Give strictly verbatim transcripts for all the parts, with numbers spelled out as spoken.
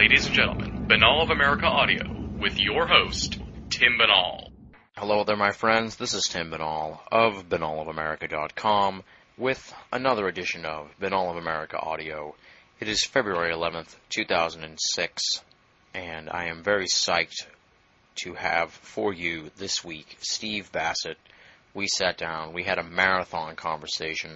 ladies and gentlemen, Binnall of America Audio, with your host, Tim Binnall. Hello there, my friends. This is Tim Binnall of Binnall of America dot com with another edition of Binnall of America Audio. It is February eleventh, two thousand six, and I am very psyched to have for you this week Steve Bassett. We sat down, we had a marathon conversation,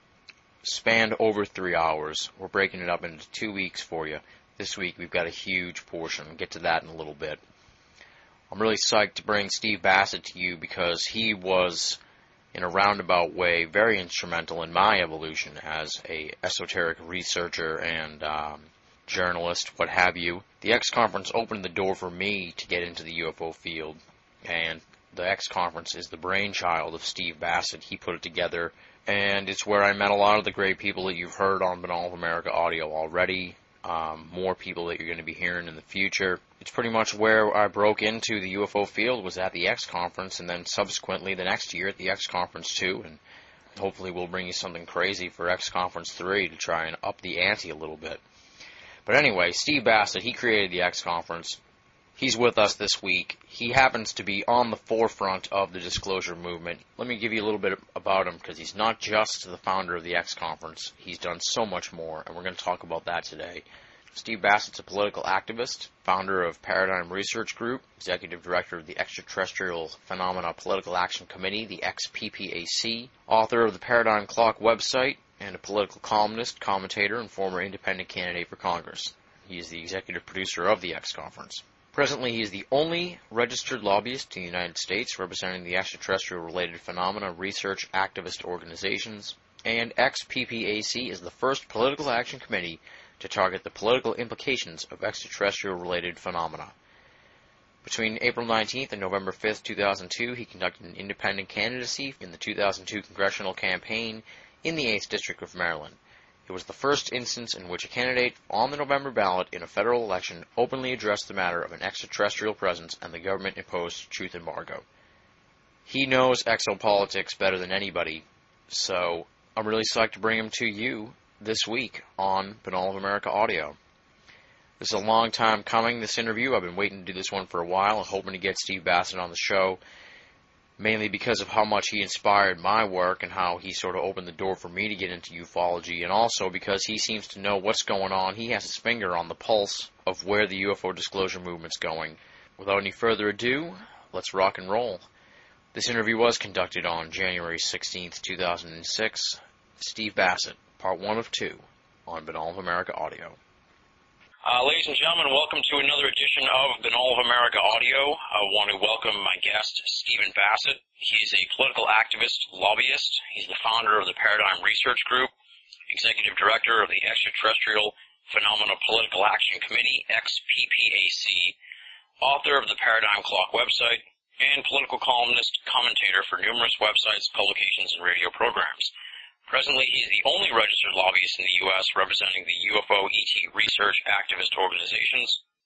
spanned over three hours. We're breaking it up into two weeks for you. This week we've got a huge portion. We'll get to that in a little bit. I'm really psyched to bring Steve Bassett to you because he was, in a roundabout way, very instrumental in my evolution as a esoteric researcher and um, journalist, what have you. The X Conference opened the door for me to get into the U F O field, and the X Conference is the brainchild of Steve Bassett. He put it together, and it's where I met a lot of the great people that you've heard on Binnall of America Audio already. Um, more people that you're going to be hearing in the future. It's pretty much where I broke into the U F O field, was at the X Conference, and then subsequently the next year at the X Conference too, and hopefully we'll bring you something crazy for X Conference three to try and up the ante a little bit. But anyway, Steve Bassett, he created the X Conference. He's with us this week. He happens to be on the forefront of the disclosure movement. Let me give you a little bit about him, because he's not just the founder of the X Conference. He's done so much more, and we're going to talk about that today. Steve Bassett's a political activist, founder of Paradigm Research Group, executive director of the Extraterrestrial Phenomena Political Action Committee, the X P P A C, author of the Paradigm Clock website, and a political columnist, commentator, and former independent candidate for Congress. He is the executive producer of the X Conference. Presently, he is the only registered lobbyist in the United States representing the extraterrestrial-related phenomena research activist organizations, and X P P A C is the first political action committee to target the political implications of extraterrestrial-related phenomena. Between April nineteenth and November fifth, two thousand two, he conducted an independent candidacy in the two thousand two congressional campaign in the eighth District of Maryland. It was the first instance in which a candidate on the November ballot in a federal election openly addressed the matter of an extraterrestrial presence and the government-imposed truth embargo. He knows exopolitics better than anybody, so I'm really psyched to bring him to you this week on Binnall of America Audio. This is a long time coming, this interview. I've been waiting to do this one for a while, hoping to get Steve Bassett on the show, mainly because of how much he inspired my work and how he sort of opened the door for me to get into ufology, and also because he seems to know what's going on. He has his finger on the pulse of where the U F O disclosure movement's going. Without any further ado, let's rock and roll. This interview was conducted on January sixteenth, two thousand six. Steve Bassett, part one of two, on Binnall of America Audio. Uh, ladies and gentlemen, welcome to another edition of Binnall of America Audio. I want to welcome my guest, Stephen Bassett. He's a political activist, lobbyist. He's the founder of the Paradigm Research Group, executive director of the Extraterrestrial Phenomena Political Action Committee, X P P A C, author of the Paradigm Clock website, and political columnist, commentator for numerous websites, publications, and radio programs. Presently, he is the only registered lobbyist in the U S representing the U F O E T research activist organizations.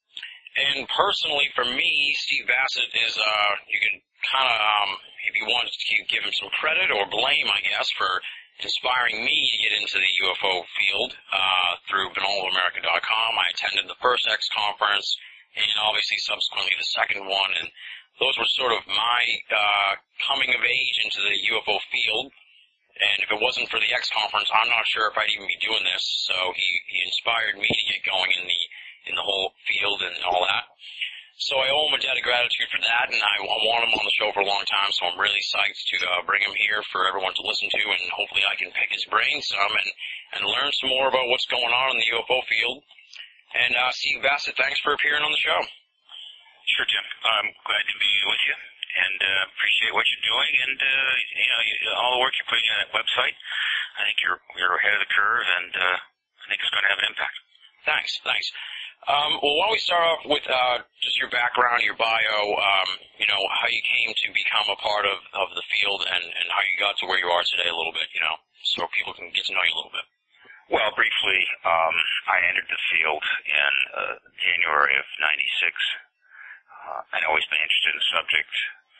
And personally, for me, Steve Bassett is, uh, you can kind of, um, if you want to give him some credit or blame, I guess, for inspiring me to get into the U F O field uh, through Binnall of America dot com. I attended the first X Conference and obviously subsequently the second one, and those were sort of my uh, coming of age into the U F O field. And if it wasn't for the X Conference, I'm not sure if I'd even be doing this. So he, he inspired me to get going in the in the whole field and all that. So I owe him a debt of gratitude for that, and I, I want him on the show for a long time. So I'm really psyched to uh, bring him here for everyone to listen to, and hopefully I can pick his brain some and and learn some more about what's going on in the U F O field. And uh, Steve Bassett, thanks for appearing on the show. Sure, Tim. I'm glad to be with you. And uh, appreciate what you're doing, and uh, you know you, all the work you're putting in that website. I think you're you're ahead of the curve, and uh, I think it's going to have an impact. Thanks, thanks. Um, well, why don't we start off with uh, just your background, your bio, um, you know, how you came to become a part of, of the field, and, and how you got to where you are today a little bit, you know, so people can get to know you a little bit. Well, briefly, um, I entered the field in uh, January of ninety-six. Uh, I'd always been interested in the subject.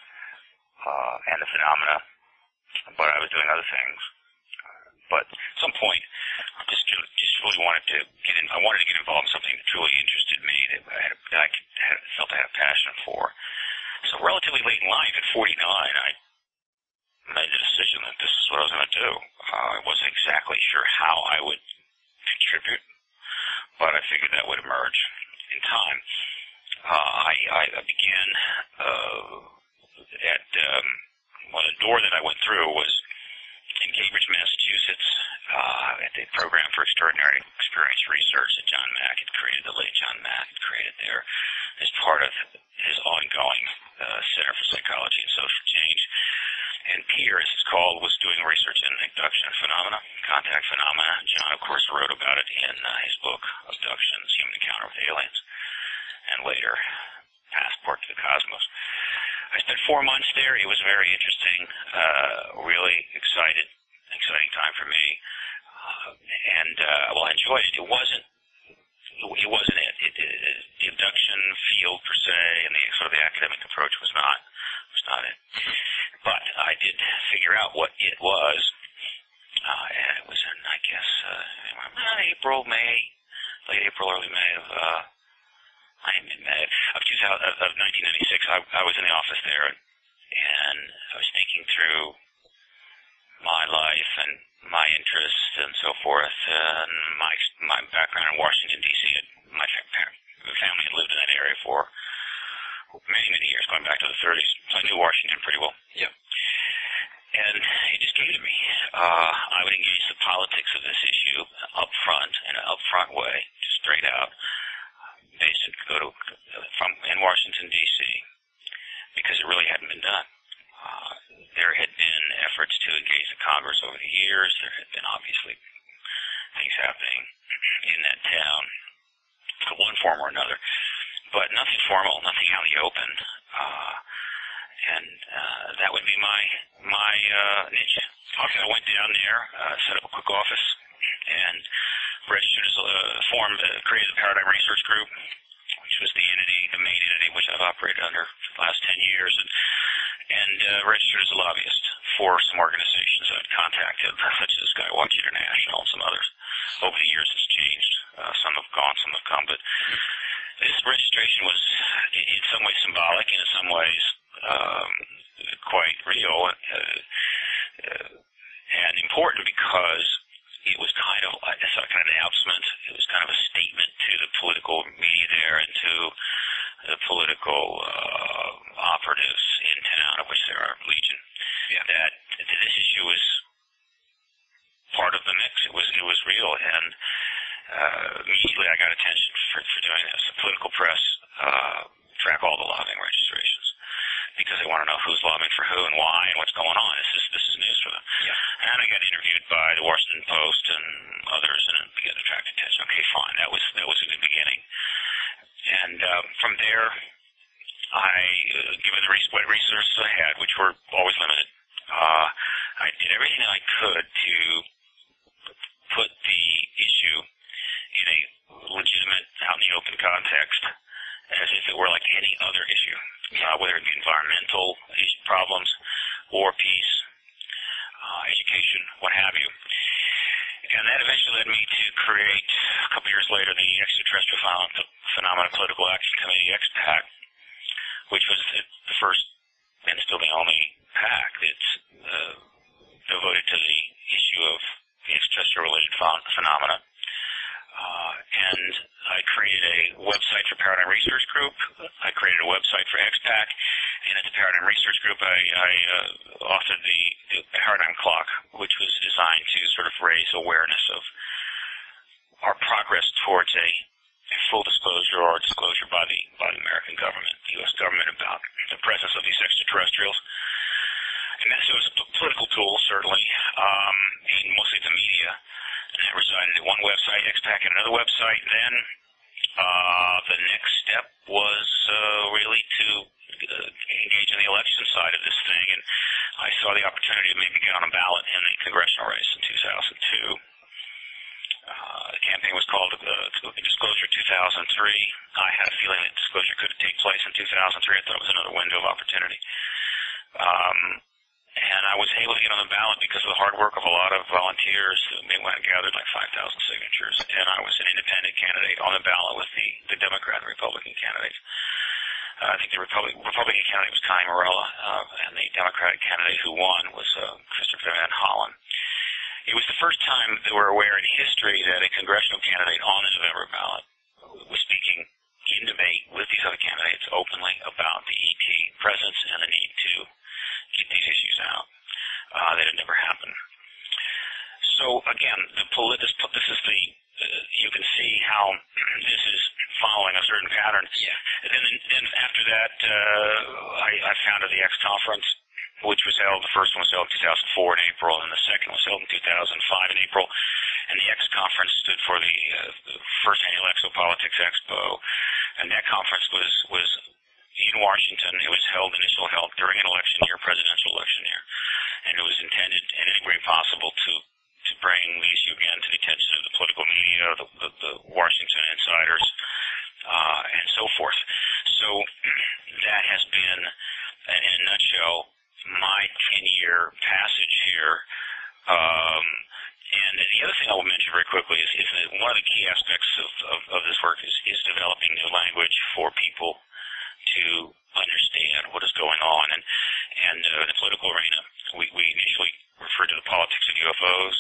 Uh, and the phenomena, but I was doing other things. Uh, but at some point, just just really wanted to get in. I wanted to get involved in something that truly interested me, that I, had, that I could, had, felt I had a passion for. So relatively late in life, at forty-nine, I made the decision that this is what I was going to do. Uh, I wasn't exactly sure how I would contribute, but I figured that would emerge in time. Uh, I, I began uh, at um, well, the door that I went through was in Cambridge, Massachusetts, uh, at the Program for Extraordinary Experience Research that John Mack had created, the late John Mack had created there as part of his ongoing uh, Center for Psychology and Social Change. And Peter, as it's called, was doing research in abduction phenomena, contact phenomena. John, of course, wrote about it in uh, his book, Abductions, Human Encounter with Aliens, and later, Passport to the Cosmos. I spent four months there. It was very interesting, uh, really excited, exciting time for me. Uh, and, uh, well, I enjoyed it. It wasn't, it wasn't it. It, it, it. The abduction field per se and the sort of the academic approach was not, was not it. But I did figure out what it was. Uh, and it was in, I guess, uh, April, May, late April, early May of, uh, I am in May of, two thousand, of nineteen ninety-six. I, I was in the office there, and, and I was thinking through my life and my interests and so forth, and my my background in Washington, D C My family had lived in that area for many, many years, going back to the thirties. So I knew Washington pretty well. Yeah. And it just came to me. Uh, I would engage the politics of this issue up front, in an upfront way, just straight out. Basic, go to from in Washington, D C, because it really hadn't been done. Uh, there had been efforts to engage the Congress over the years. There had been obviously things happening in that town, in one form or another, but nothing formal, nothing out in the open. Uh, and uh, that would be my my uh, niche. Okay. I went down there, uh, set up a quick office, and registered as a form, uh, created the Paradigm Research Group, which was the entity, the main entity which I've operated under for the last ten years, and, and uh, registered as a lobbyist for some organizations I'd contacted, such as Skywatch International and some others. Over the years it's changed. Uh, some have gone, some have come, but this registration was in some ways symbolic, and in some ways um, quite real, uh, uh, and important because it was kind of like a kind of announcement. It was kind of a statement to the political media there and to the political uh, operatives in town, of which there are legion, yeah. that, that this issue was part of the mix. It was it was real, and uh, immediately I got attention for, for doing this. The political press uh, track all the lobbying registrations because they want to know who's lobbying for who and why and what's going on. This is this is news for them. Yeah. And I got interviewed by the Washington Post and others, and it began to attract attention. Okay, fine. That was that was a good beginning. And uh, from there, I, uh, given the resources I had, which were always limited, uh, I did everything I could to put the issue in a legitimate, out in the open context, as if it were like any other issue, uh, whether it be environmental problems, war, peace, uh, education, what have you. And that eventually led me to create, a couple years later, the Extraterrestrial Phenomena Political Action Committee, X PAC, which was the, the first and still the only PAC that's uh, devoted to the issue of the extraterrestrial-related phenomena. Uh, and I created a website for Paradigm Research Group. I created a website for X PAC. And at the Paradigm Research Group, I, I uh, authored the, the Paradigm Clock, which was designed to sort of raise awareness of our progress towards a full disclosure or disclosure by the by the American government, the U S government, about the presence of these extraterrestrials. And that so it was a political tool, certainly, um, and mostly the media. And that resided at one website, X PAC, and another website. Then uh, the next step was uh, really to uh, engage in the election side of this thing, and I saw the opportunity to maybe get on a ballot in the congressional race in two thousand two. Uh, the campaign was called uh, Disclosure two thousand three. I had a feeling that disclosure could take place in two thousand three. I thought it was another window of opportunity. Um, and I was able to get on the ballot because of the hard work of a lot of volunteers. They went and gathered like five thousand signatures, and I was an independent candidate on the ballot with the, the Democrat and Republican candidates. Uh, I think the Republic, Republican candidate was Connie Morella, uh, and the Democratic candidate who won was uh, Christopher Van Hollen. It was the first time that we're aware in history that a congressional candidate on the November ballot was speaking in debate with these other candidates openly about the E T presence and the need to get these issues out. Uh, that had never happened. So again, the polit- this, this is the uh, you can see how this is following a certain pattern. Yeah. And then, then after that, uh, I, I founded the X Conference, which was held. The first one was held in two thousand four in April, and the second was held in two thousand five in April. And the X Conference stood for the, uh, the first annual Exopolitics Expo, and that conference was was in Washington. It was held, initial held during an election year, presidential election year, and it was intended in any way possible to to bring the issue again to the attention of the political media, the, the, the Washington insiders, uh, and so forth. So that has been, in a nutshell, my ten-year passage here. Um, and the other thing I will mention very quickly is, is that one of the key aspects of, of, of this work is, is developing new language for people to understand what is going on. And, and uh, in the political arena, we, we initially referred to the politics of U F Os.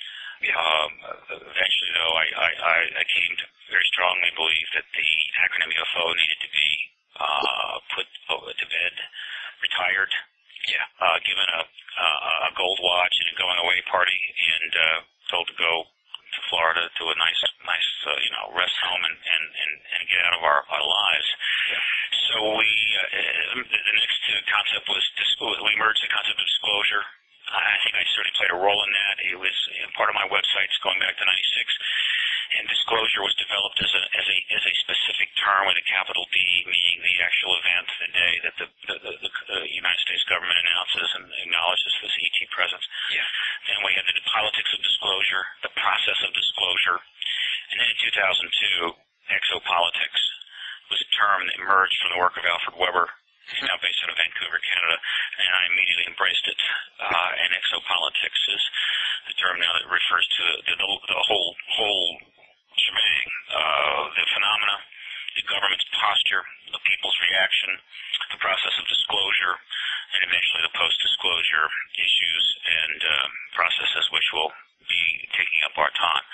Um, eventually, though, I, I, I came to very strongly believe that the acronym U F O needed to be uh, put to bed, retired, Yeah. uh, given a, uh, a gold watch and a going away party, and uh, told to go to Florida to a nice, nice, uh, you know, rest home and, and, and, and get out of our, our lives. Yeah. So we, uh, the next concept was disclosure. We merged the concept of disclosure. I think I certainly played a role in that. It was you know, part of my websites going back to ninety-six. And disclosure was developed as a as a as a specific term with a capital D, meaning the actual event, the day that the the, the, the uh, United States government announces and acknowledges this E T presence. Yeah. Then we had the politics of disclosure, the process of disclosure, and then in two thousand two, exopolitics was a term that emerged from the work of Alfred Weber. He's now based out of Vancouver, Canada, and I immediately embraced it. Uh, and exopolitics is the term now that refers to the, the, the whole whole shebang, uh, the phenomena, the government's posture, the people's reaction, the process of disclosure, and eventually the post-disclosure issues and uh, processes which will be taking up our time.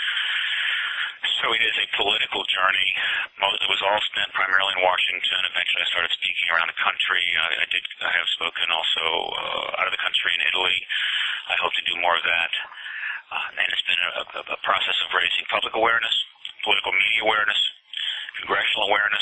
So it is a political journey. Most, it was all spent primarily in Washington. Eventually I started speaking around the country. I, I did. I have spoken also uh, out of the country in Italy. I hope to do more of that. Uh, and it's been a, a, a process of raising public awareness, political media awareness, congressional awareness.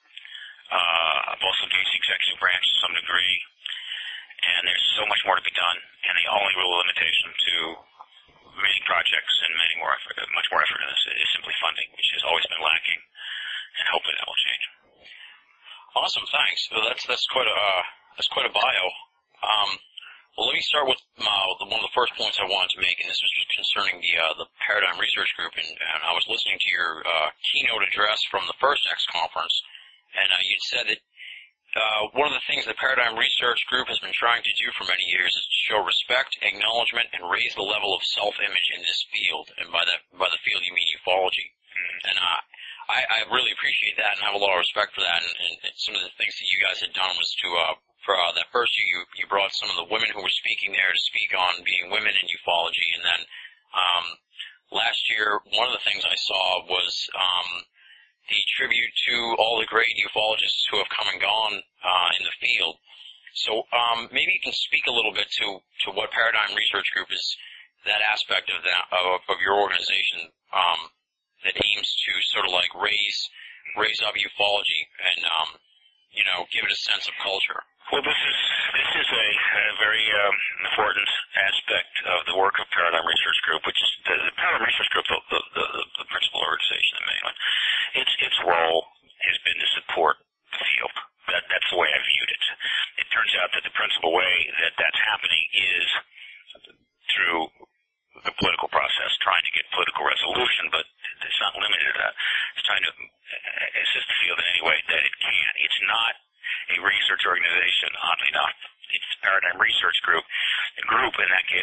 Uh, I've also engaged the executive branch to some degree. And there's so much more to be done. And the only real limitation to many projects and many more effort, much more effort in this is simply funding, which has always been lacking, and hopefully that will change. Awesome, thanks. Well, that's that's quite a uh, that's quite a bio. Um, well, let me start with uh, one of the first points I wanted to make, and this was concerning the uh, the Paradigm Research Group. And, and I was listening to your uh, keynote address from the first X conference, and uh, you said that Uh, one of the things the Paradigm Research Group has been trying to do for many years is to show respect, acknowledgement, and raise the level of self-image in this field. And by the by the field, you mean ufology. And uh, I, I really appreciate that and have a lot of respect for that. And, and some of the things that you guys had done was to, uh, for uh, that first year, you, you brought some of the women who were speaking there to speak on being women in ufology. And then um, last year, one of the things I saw was um, the tribute to all the great ufologists who have come and gone uh, in the field. So um, maybe you can speak a little bit to, to what Paradigm Research Group is, that aspect of that of, of your organization um, that aims to sort of like raise raise up ufology and um, you know give it a sense of culture. Well, this is this is a, a very um, important aspect of the work of Paradigm Research Group, which is the, the Paradigm Research Group, the, the, the, the principal organization in Maryland. Its its role has been to support the field. That that's the way I viewed it. It turns out that the principal way that that's happening is through the political process, trying to get political resolution, but it's not limited to that. It's trying to assist the field in any way that it can. It's not a research organization, oddly enough. It's the Paradigm Research Group. The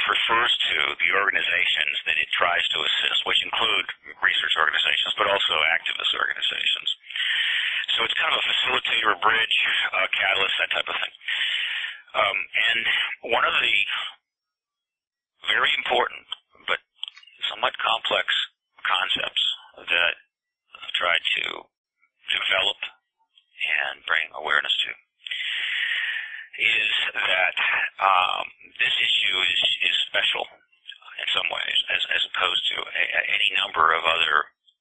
refers to the organizations that it tries to assist, which include research organizations, but also activist organizations. So it's kind of a facilitator, a bridge, a catalyst, that type of thing. Um, and one of the very important but somewhat complex concepts that I've tried to develop and bring awareness to is that um, this issue is, is special in some ways, as, as opposed to a, a, any number of other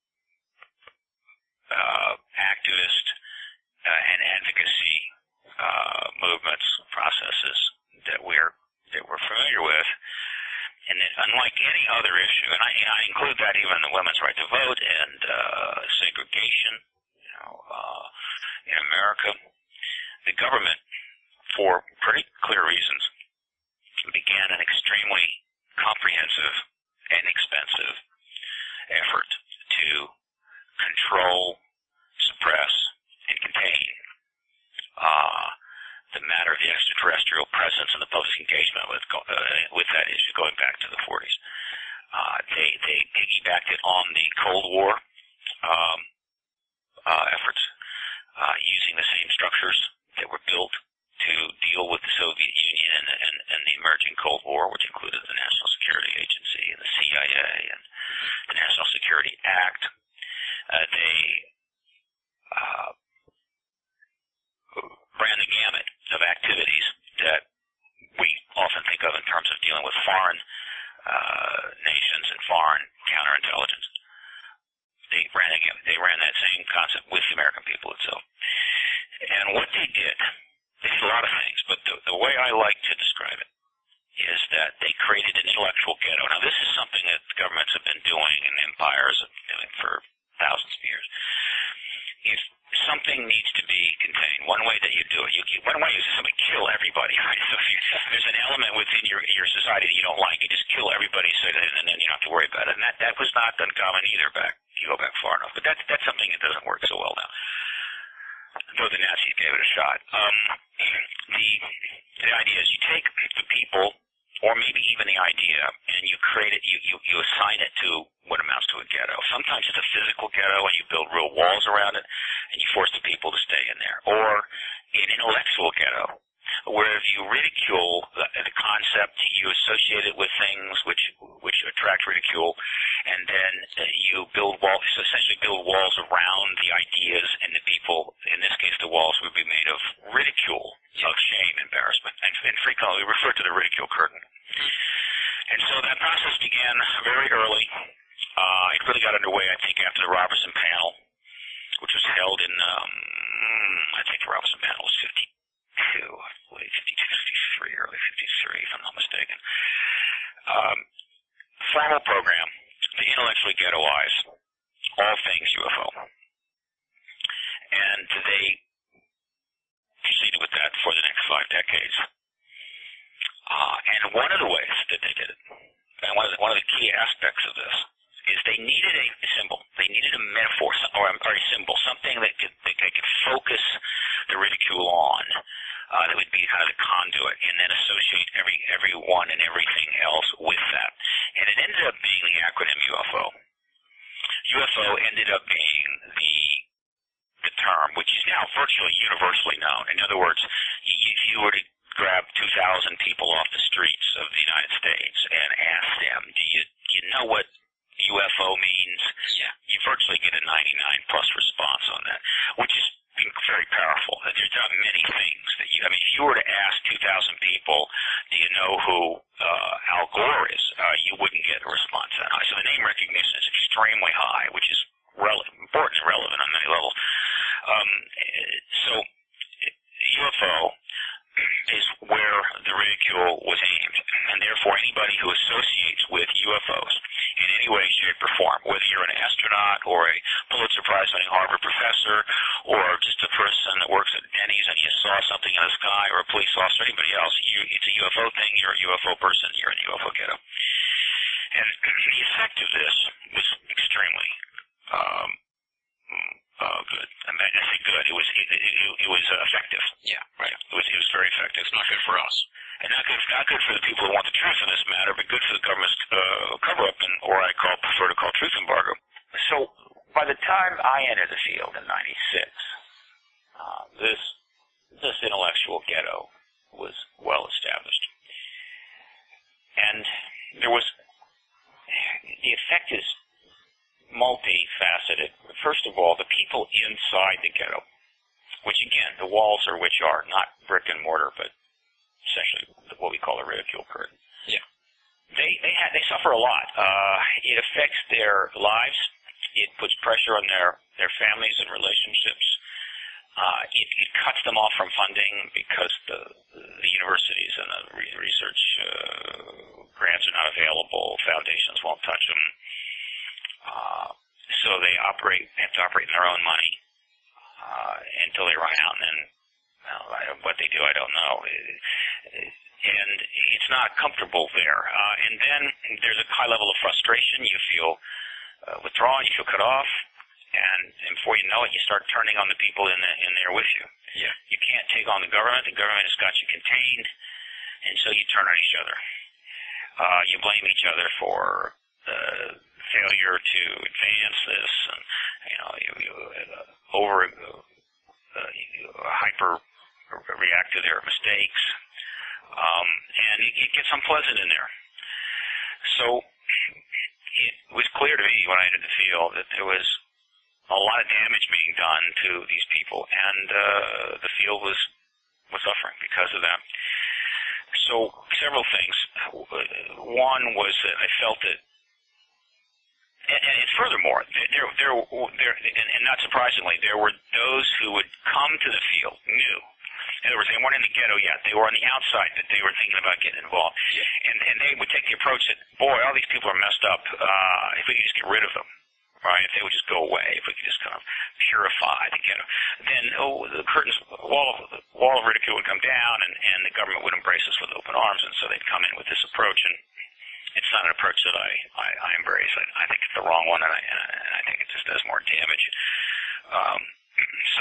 uh, activist uh, and advocacy uh, movements, processes that we're that we're familiar with, and that unlike any other issue, and I, I include that even the women's right to vote and uh, segregation, you know, uh, in America, the government, for pretty clear reasons, began an extremely comprehensive and expensive effort to control, suppress, and contain uh, the matter of the extraterrestrial presence and the public engagement with uh, with that issue going back to the forties. Uh, they they piggybacked it on the Cold War um, uh, efforts, uh, using the same structures that were built to deal with the Soviet Union and, and, and the emerging Cold War, which included the National Security Agency and the C I A and the National Security Act. Uh, they uh, ran the gamut of activities that we often think of in terms of dealing with foreign uh, nations and foreign counterintelligence. They ran the gamut. They ran that same concept with the American people itself. And what they did, they did a lot of things, but the, the way I like to describe it is that they created an intellectual ghetto. Now, this is something that governments have been doing and empires have been doing for thousands of years. If something needs to be contained, one way that you do it, you, you, one way is to simply kill everybody, right? So if you, there's an element within your your society that you don't like, you just kill everybody, so that, and then you don't have to worry about it. And that, that was not uncommon either back, you go back far enough. But that's, that's something that doesn't work so well now, though the Nazis gave it a shot. Um, the, the idea is you take the people, or maybe even the idea, and you create it, you, you, you assign it to what amounts to a ghetto. Sometimes it's a physical ghetto and you build real walls around it and you force the people to stay in there. Or an intellectual ghetto, where if you ridicule the, the concept, you associate it with things which which attract ridicule, and then uh, you build walls, so essentially build walls around the ideas and the people. In this case, the walls would be made of ridicule, of shame, embarrassment, and, and frequently we refer to the ridicule curtain. And so that process began very early. Uh, it really got underway, I think, after the Robertson panel, which was held in, um, I think the Robertson panel was fifty-two, I believe, fifty-two, fifty-three, early fifty-three, if I'm not mistaken. Um, formal program to intellectually ghettoize all things U F O. And they proceeded with that for the next five decades. Uh, and one of the ways that they did it, and one of the, one of the key aspects of this, is they needed a symbol. They needed a metaphor, or a, or a symbol, something that could, that they could focus the ridicule on, uh, that would be kind of the conduit, and then associate every everyone and everything else with that. And it ended up being the acronym U F O. U F O ended up being the the term, which is now virtually universally known. In other words, if you were to grab two thousand people off the streets of the United States and ask them, do you, do you know what U F O means? Yeah. You virtually get a ninety-nine plus response on that, which is very powerful. There's not many things that you, I mean, if you were to ask two thousand people, do you know who uh, Al Gore is, uh, you wouldn't get a response that high. So the name recognition is extremely high, which is rel- important and relevant on many levels. Um, so U F O is where the ridicule was aimed, and therefore anybody who associates with U F Os in any way, shape, or form, whether you're an astronaut or a Pulitzer Prize-winning Harvard professor or just a person that works at Denny's and you saw something in the sky, or a police officer, or anybody else, you, it's a U F O thing, you're a U F O person, you're in a U F O ghetto. And the effect of this was extremely um, uh, good. I mean, I say good. It was it, it, it was uh, effective. Yeah, right. It was it was very effective. It's not good for us. and not good, not good for the people who want the truth in this matter, but good for the government's uh, cover-up, and or I call prefer to call truth embargo. So by the time I entered the field in ninety-six, uh, this this intellectual ghetto was well established, and there was the effect is multifaceted. First of all, the people inside the ghetto, which again, the walls are which are not brick and mortar, but essentially what we call a ridicule curtain. Yeah. They they ha- they suffer a lot. Uh, it affects their lives. It puts pressure on their, their families and relationships. Uh, it, it cuts them off from funding because the the universities and the re- research uh, grants are not available. Foundations won't touch them. Uh, so they operate have to operate in their own money uh, until they run out, and then well, I, what they do, I don't know. And it's not comfortable there. Uh, and then there's a high level of frustration. You feel uh, withdrawn. You feel cut off. And, and before you know it, you start turning on the people in the, in there with you. Yeah. You can't take on the government. The government has got you contained, and so you turn on each other. Uh, you blame each other for uh, failure to advance this, and you know, you, you uh, over uh, you hyper react to their mistakes, um, and it, it gets unpleasant in there. So it was clear to me when I entered the field that there was a lot of damage being done to these people, and uh, the field was was suffering because of that. So several things. One was that I felt that, and, and furthermore, there, there, there, and, and not surprisingly, there were those who would come to the field new. In other words, they weren't in the ghetto yet. They were on the outside, that they were thinking about getting involved. Yeah. And, and they would take the approach that, boy, all these people are messed up. Uh, if we could just get rid of them, right? If they would just go away, if we could just kind of purify the ghetto, then oh, the curtains, wall of, the wall of ridicule would come down, and, and the government would embrace us with open arms. And so they'd come in with this approach, and it's not an approach that I, I, I embrace. I, I think it's the wrong one, and I, and I think it just does more damage. Um, so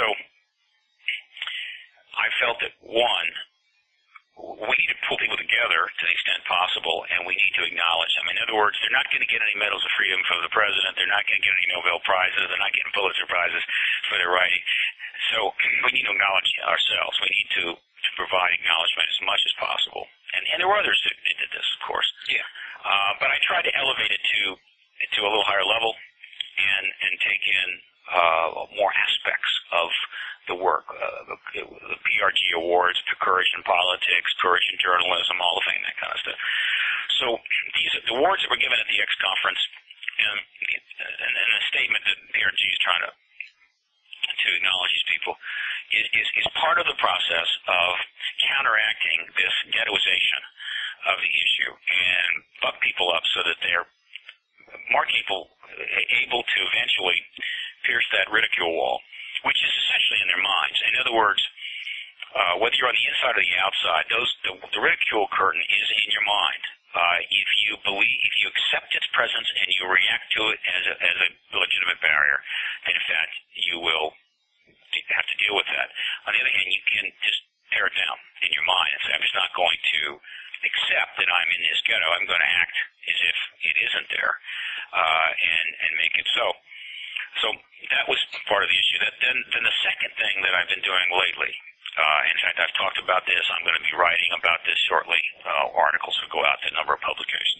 I felt that, one, we need to pull people together to the extent possible, and we need to acknowledge them. In other words, they're not going to get any medals of freedom from the president. They're not going to get any Nobel Prizes. They're not getting Pulitzer Prizes for their writing. So we need to acknowledge ourselves. We need to, to provide acknowledgement as much as possible. And, and there were others who did this, of course. Yeah. Uh, but I tried to elevate it to to a little higher level and, and take in uh, more aspects of the work, uh, the, the P R G awards, the Courage in Politics, Courage in Journalism, all the thing, that kind of stuff. So these the awards that were given at the X conference, and, and, and the statement that P R G is trying to to acknowledge these people is, is, is part of the process of counteracting this ghettoization of the issue and buck people up so that they're more capable, able to eventually pierce that ridicule wall, which is essentially in their minds. In other words, uh, whether you're on the inside or the outside, those the, the ridicule curtain is in your mind. Uh, if you believe, if you accept its presence and you react to it as a, as a legitimate barrier, then in fact you will have to deal with that. On the other hand, you can just tear it down in your mind and say, I'm just not going to accept that I'm in this ghetto. I'm going to act as if it isn't there, uh, and and make it so. So that was part of the issue. That, then, then the second thing that I've been doing lately, uh, in fact, I've talked about this. I'm going to be writing about this shortly. Uh, articles will go out to a number of publications.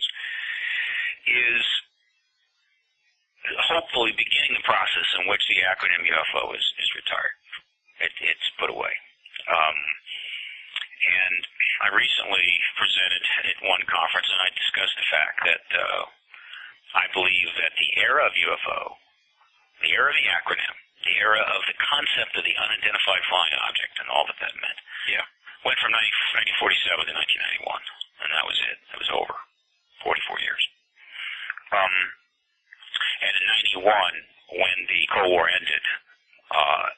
Is hopefully beginning the process in which the acronym U F O is, is retired. It, it's put away. Um, and I recently presented at one conference, and I discussed the fact that uh, I believe that the era of U F O, the era of the acronym, the era of the concept of the unidentified flying object and all that that meant, Yeah. went from nineteen forty-seven to nineteen ninety-one, and that was it. It was over. forty-four years. Um, and in ninety-one, when the Cold War ended, uh,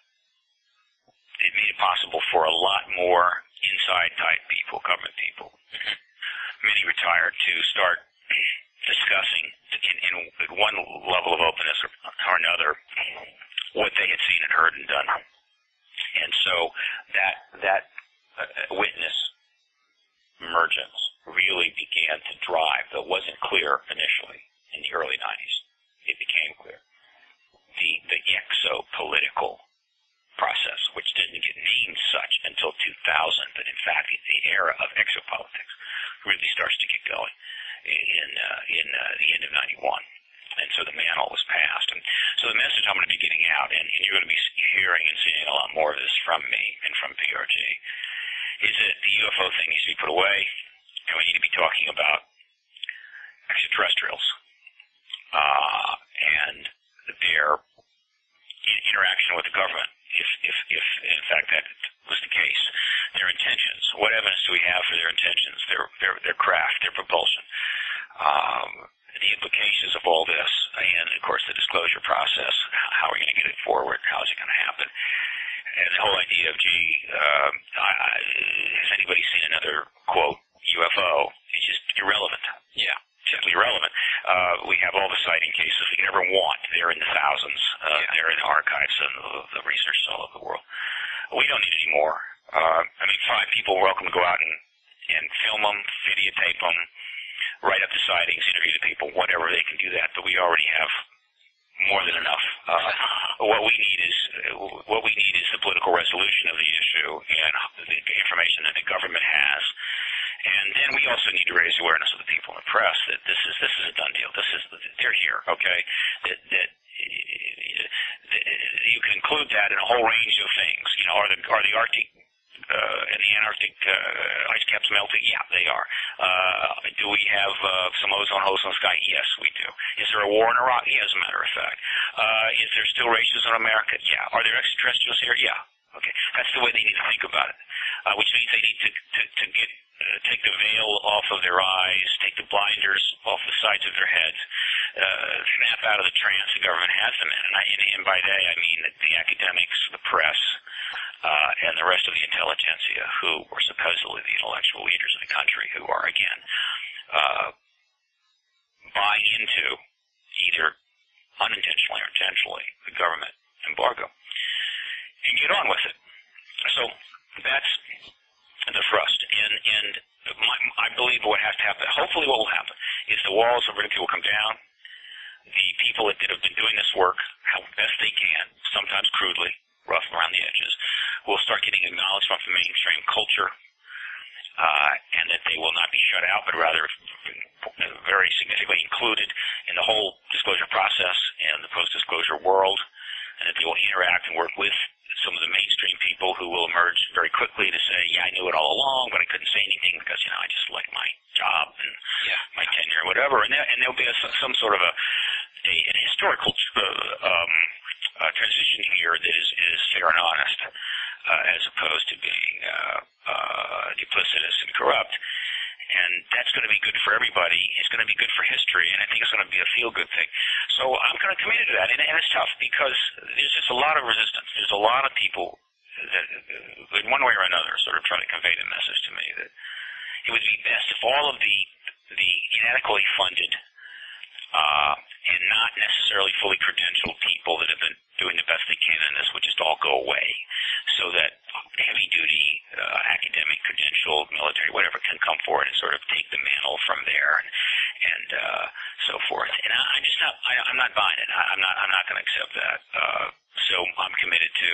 it made it possible for a lot more inside-type people, government people, many retired, to start discussing in, in one level of openness or, or another what they had seen and heard and done. And so that that uh, witness emergence really began to drive, though it wasn't clear initially in the early nineties, it became clear, the, the exo-political process, which didn't get named such until two thousand, but in fact the era of exopolitics really starts to get going in uh, in uh, the end of ninety-one. And so the mantle was passed. And so the message I'm going to be getting out, and, and you're going to be hearing and seeing a lot more of this from me and from P R G, is that the U F O thing needs to be put away, and we need to be talking about extraterrestrials uh, and their interaction with the government. If, if, if in fact that was the case, their intentions. What evidence do we have for their intentions, their, their, their craft, their propulsion, um, the implications of all this, and of course the disclosure process. How are we going to get it forward? How is it going to happen? And the whole idea of, gee, um, I, I, has anybody seen another quote U F O? It's just irrelevant. Yeah. Simply irrelevant. Uh, we have all the sighting cases we could ever want. They're in the thousands. Uh, yeah. They're in archives and the, the research all over the world. We don't need any more. Uh, I mean, five people are welcome to go out and, and film them, videotape them, write up the sightings, interview the people, whatever. They can do that, but we already have more than enough. Uh, what we need is what we need is the political resolution of the issue and the information that the government has. And then we also need to raise awareness of the people in the press that this is this is a done deal. This is they're here, okay? That that, that you can include that in a whole range of things. You know, are the are the Arctic uh, and the Antarctic uh, ice caps melting? Yeah, they are. Uh, do we have uh, some ozone holes in the sky? Yes, we do. Is there a war in Iraq? Yeah, as a matter of fact. Uh, is there still racism in America? Yeah. Are there extraterrestrials here? Yeah. Okay, that's the way they need to think about it. Uh, which means they need to to, to get. Uh, take the veil off of their eyes, take the blinders off the sides of their heads, uh, snap out of the trance the government has them in. And, I, and, and by they, I mean the, the academics, the press, uh, and the rest of the intelligentsia who are supposedly the intellectual leaders of the country who are, again, uh, buy into either unintentionally or intentionally the government embargo and get on with it. So that's the thrust. And, and my, I believe what has to happen, hopefully what will happen, is the walls of ridicule come down. The people that, that have been doing this work, how best they can, sometimes crudely, rough around the edges, will start getting acknowledgement from mainstream culture, uh, and that they will not be shut out, but rather very significantly included in the whole disclosure process and the post-disclosure world, and that they will interact and work with some of the mainstream people who will emerge very quickly to say, yeah, I knew it all along, but I couldn't say anything because, you know, I just like my job and yeah. my tenure or whatever. And, there, and there'll be a, some sort of a, a an historical uh, um, uh, transition here that is, is fair and honest, uh, as opposed to being uh, uh, duplicitous and corrupt. And that's going to be good for everybody. It's going to be good for history, and I think it's going to be a feel-good thing. So I'm kind of committed to that, and, and it's tough because there's just a lot of resistance. There's a lot of people that, in one way or another, sort of try to convey the message to me that it would be best if all of the the inadequately funded uh, and not necessarily fully credentialed people that have been doing the best they can in this would just all go away, so that heavy-duty uh, academic, credentialed, military, whatever, can come forward and sort of take the mantle from there and, and uh, so forth. And I, I'm just not, I, I'm not buying it. I, I'm not, I'm not going to accept that. Uh, so I'm committed to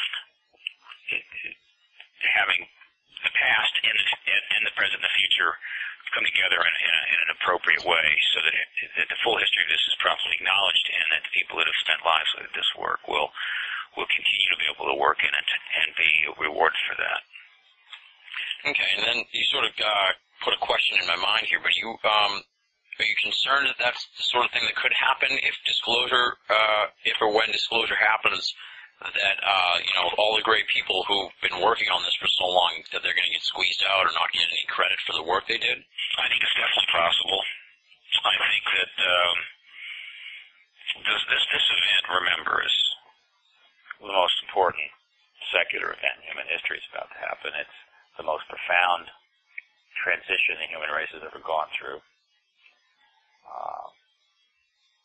having the past and the, and the present and the future come together in, in, a, in an appropriate way, so that, it, that the full history of this is properly acknowledged, and that the people that have spent lives with this work will will continue to be able to work in it and be rewarded for that. Okay, and then you sort of uh, put a question in my mind here, but you um, are you concerned that that's the sort of thing that could happen if disclosure, uh, if or when disclosure happens, that, uh, you know, all the great people who've been working on this for so long, that they're going to get squeezed out or not get any credit for the work they did? I think it's definitely possible. I think that um, this, this, this event, remember, is the most important secular event in human history is about to happen. It's the most profound transition the human race has ever gone through. Uh,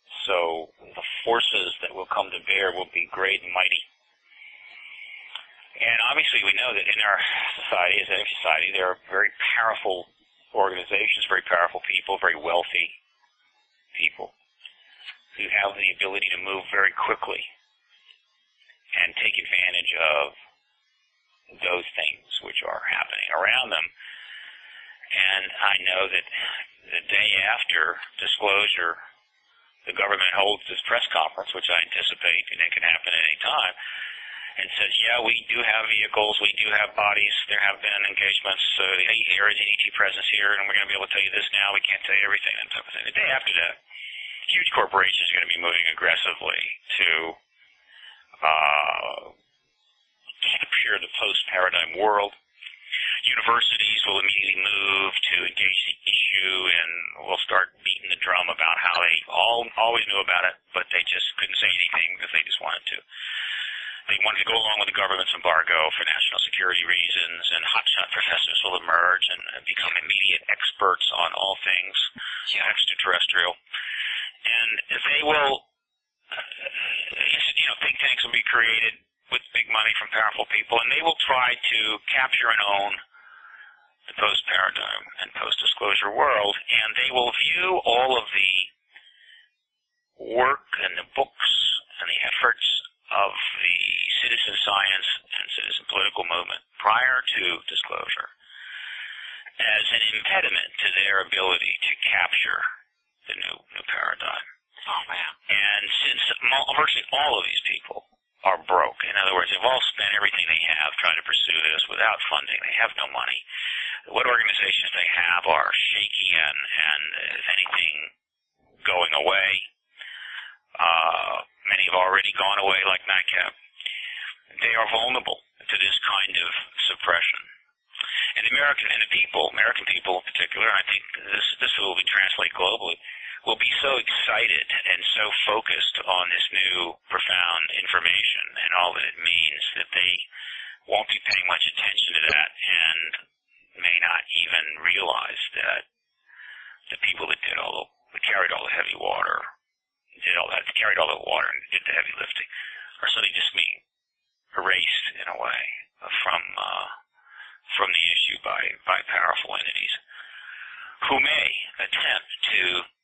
so the forces that will come to bear will be great and mighty. And obviously we know that in our society, as any society, there are very powerful organizations, very powerful people, very wealthy people who have the ability to move very quickly and take advantage of those things which are happening around them. And I know that the day after disclosure, the government holds this press conference, which I anticipate and it can happen at any time, and says, yeah, we do have vehicles, we do have bodies, there have been engagements, uh, there is an E T presence here, and we're going to be able to tell you this now, we can't tell you everything, and type of thing. The day after that, huge corporations are going to be moving aggressively to uh, capture the post-paradigm world. Universities will immediately move to engage the issue and will start beating the drum about how they all always knew about it, but they just couldn't say anything because they just wanted to. They wanted to go along with the government's embargo for national security reasons, and hotshot professors will emerge and become immediate experts on all things extraterrestrial. And they will, you know, think tanks will be created with big money from powerful people, and they will try to capture and own the post-paradigm and post-disclosure world, and they will view all of the work and the books and the efforts of the citizen science and citizen political movement prior to disclosure as an impediment to their ability to capture the new new paradigm. Oh, man. And since virtually all of these people are broke, in other words, they've all spent everything they have trying to pursue this without funding, they have no money. What organizations they have are shaky and, and if anything, going away. Uh, many have already gone away, like NICAP. They are vulnerable to this kind of suppression. And the American and the people, American people in particular, I think this this will be translated globally, will be so excited and so focused on this new profound information and all that it means that they won't be paying much attention to that and may not even realize that the people that did all the, that carried all the heavy water, did all that, carried all the water and did the heavy lifting, are suddenly just being erased in a way from uh, from the issue by, by powerful entities who may attempt to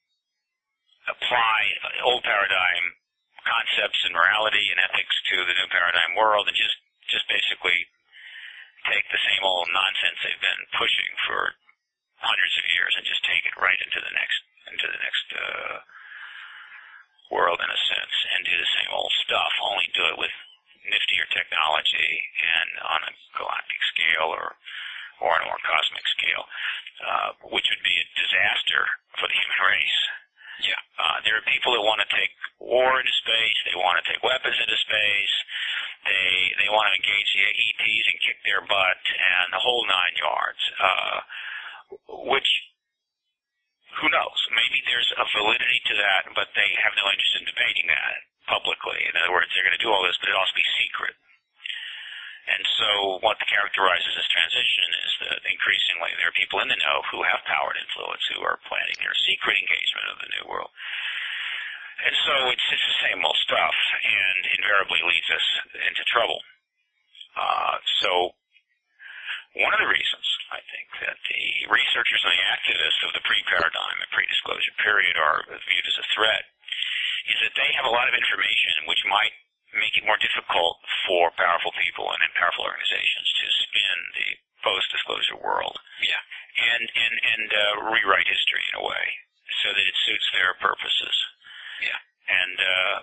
apply old paradigm concepts and morality and ethics to the new paradigm world and just, just basically take the same old nonsense they've been pushing for hundreds of years and just take it right into the next into the next uh, world in a sense and do the same old stuff, only do it with niftier technology and on a galactic scale or or on a more cosmic scale, uh, which would be a disaster for the human race. Yeah. Uh, there are people that want to take war into space. They want to take weapons into space. They they want to engage the E Ts and kick their butt and the whole nine yards. Uh, which, who knows? Maybe there's a validity to that, but they have no interest in debating that publicly. In other words, they're going to do all this, but it also be secret. And so what characterizes this transition is that increasingly there are people in the know who have power and influence who are planning their secret engagement of the new world. And so it's just the same old stuff and invariably leads us into trouble. Uh, so one of the reasons, I think, that the researchers and the activists of the pre-paradigm and pre-disclosure period are viewed as a threat is that they have a lot of information which might make it more difficult for powerful people and powerful organizations to spin the post-disclosure world. Yeah. And, and, and, uh, rewrite history in a way so that it suits their purposes. Yeah. And, uh,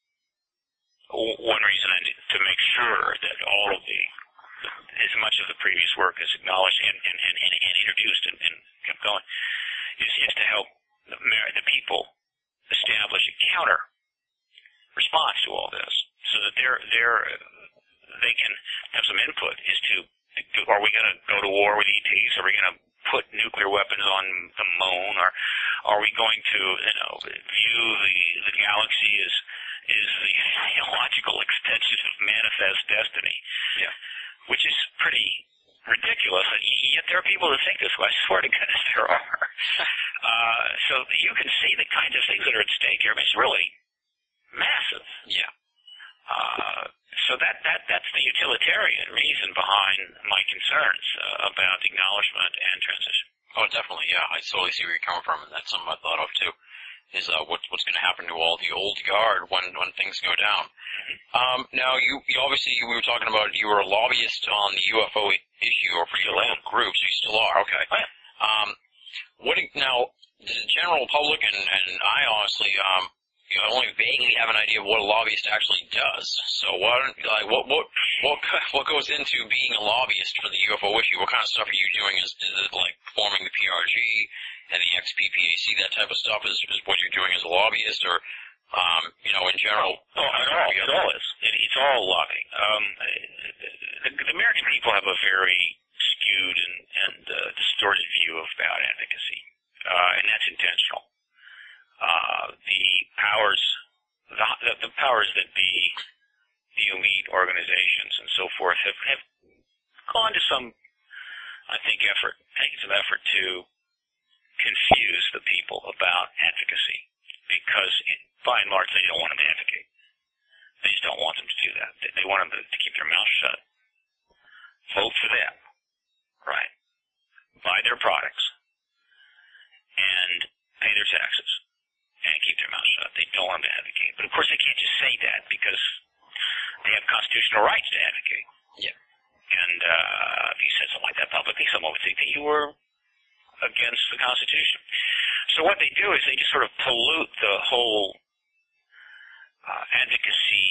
one reason I need to make sure that all of the, as much of the previous work is acknowledged and, and, and, and introduced and, and kept going is, is to help the, the people establish a counter response to all this, so that they're they're they can have some input as to, are we going to go to war with E Ts? Are we going to put nuclear weapons on the moon? Or are we going to, you know, view the the galaxy as is the logical extension of manifest destiny? Yeah. Which is pretty ridiculous, and yet there are people that think this way. I swear to goodness there are. uh, so you can see the kinds of things that are at stake here. I mean, it's really massive. Yeah. Uh, so that, that that's the utilitarian reason behind my concerns uh, about acknowledgement and transition. Oh, definitely, yeah. I totally see where you're coming from, and that's something I thought of too. Is uh, what, what's going to happen to all the old guard when when things go down? Um, now, you, you obviously you, we were talking about you were a lobbyist on the U F O issue or for your own group, so you still are. Okay. Oh, yeah. Um, what now? The general public and, and I honestly, um, you know, only vaguely have an idea of what a lobbyist actually does. So what, like, what, what, what, what goes into being a lobbyist for the U F O issue? What kind of stuff are you doing? Is, is it like forming the P R G and the X P P A C, that type of stuff is, is what you're doing as a lobbyist, or, um, you know, in general? Oh, it all, it all is. It, it's all lobbying. Um, the, the American people have a very skewed and, and uh, distorted view about advocacy, uh, and that's intentional. Uh, the powers, the, the powers that be, the elite organizations and so forth have, have gone to some, I think, effort, taken some effort to confuse the people about advocacy, because it, by and large they don't want them to advocate. They just don't want them to do that. They, they want them to, to keep their mouth shut. Vote for them, right? Buy their products and pay their taxes and keep their mouth shut. They don't want them to advocate. But of course they can't just say that, because they have constitutional rights to advocate. Yeah. And uh, if you said something like that publicly, someone would think that you were against the Constitution. So what they do is they just sort of pollute the whole uh, advocacy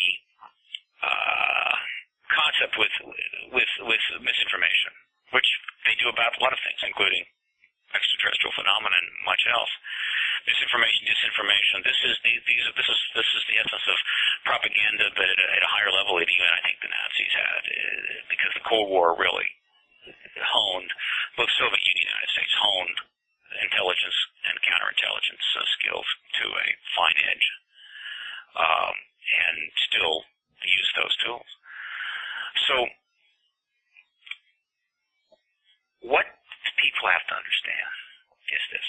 uh, concept with with with misinformation, which they do about a lot of things, including extraterrestrial phenomena and much else. Misinformation, disinformation. This is the, these. This is this is the essence of propaganda, but at a, at a higher level than even I think the Nazis had, uh, because the Cold War really honed, both Soviet Union and the United States honed intelligence and counterintelligence uh, skills to a fine edge, um, and still use those tools. So, what people have to understand is this: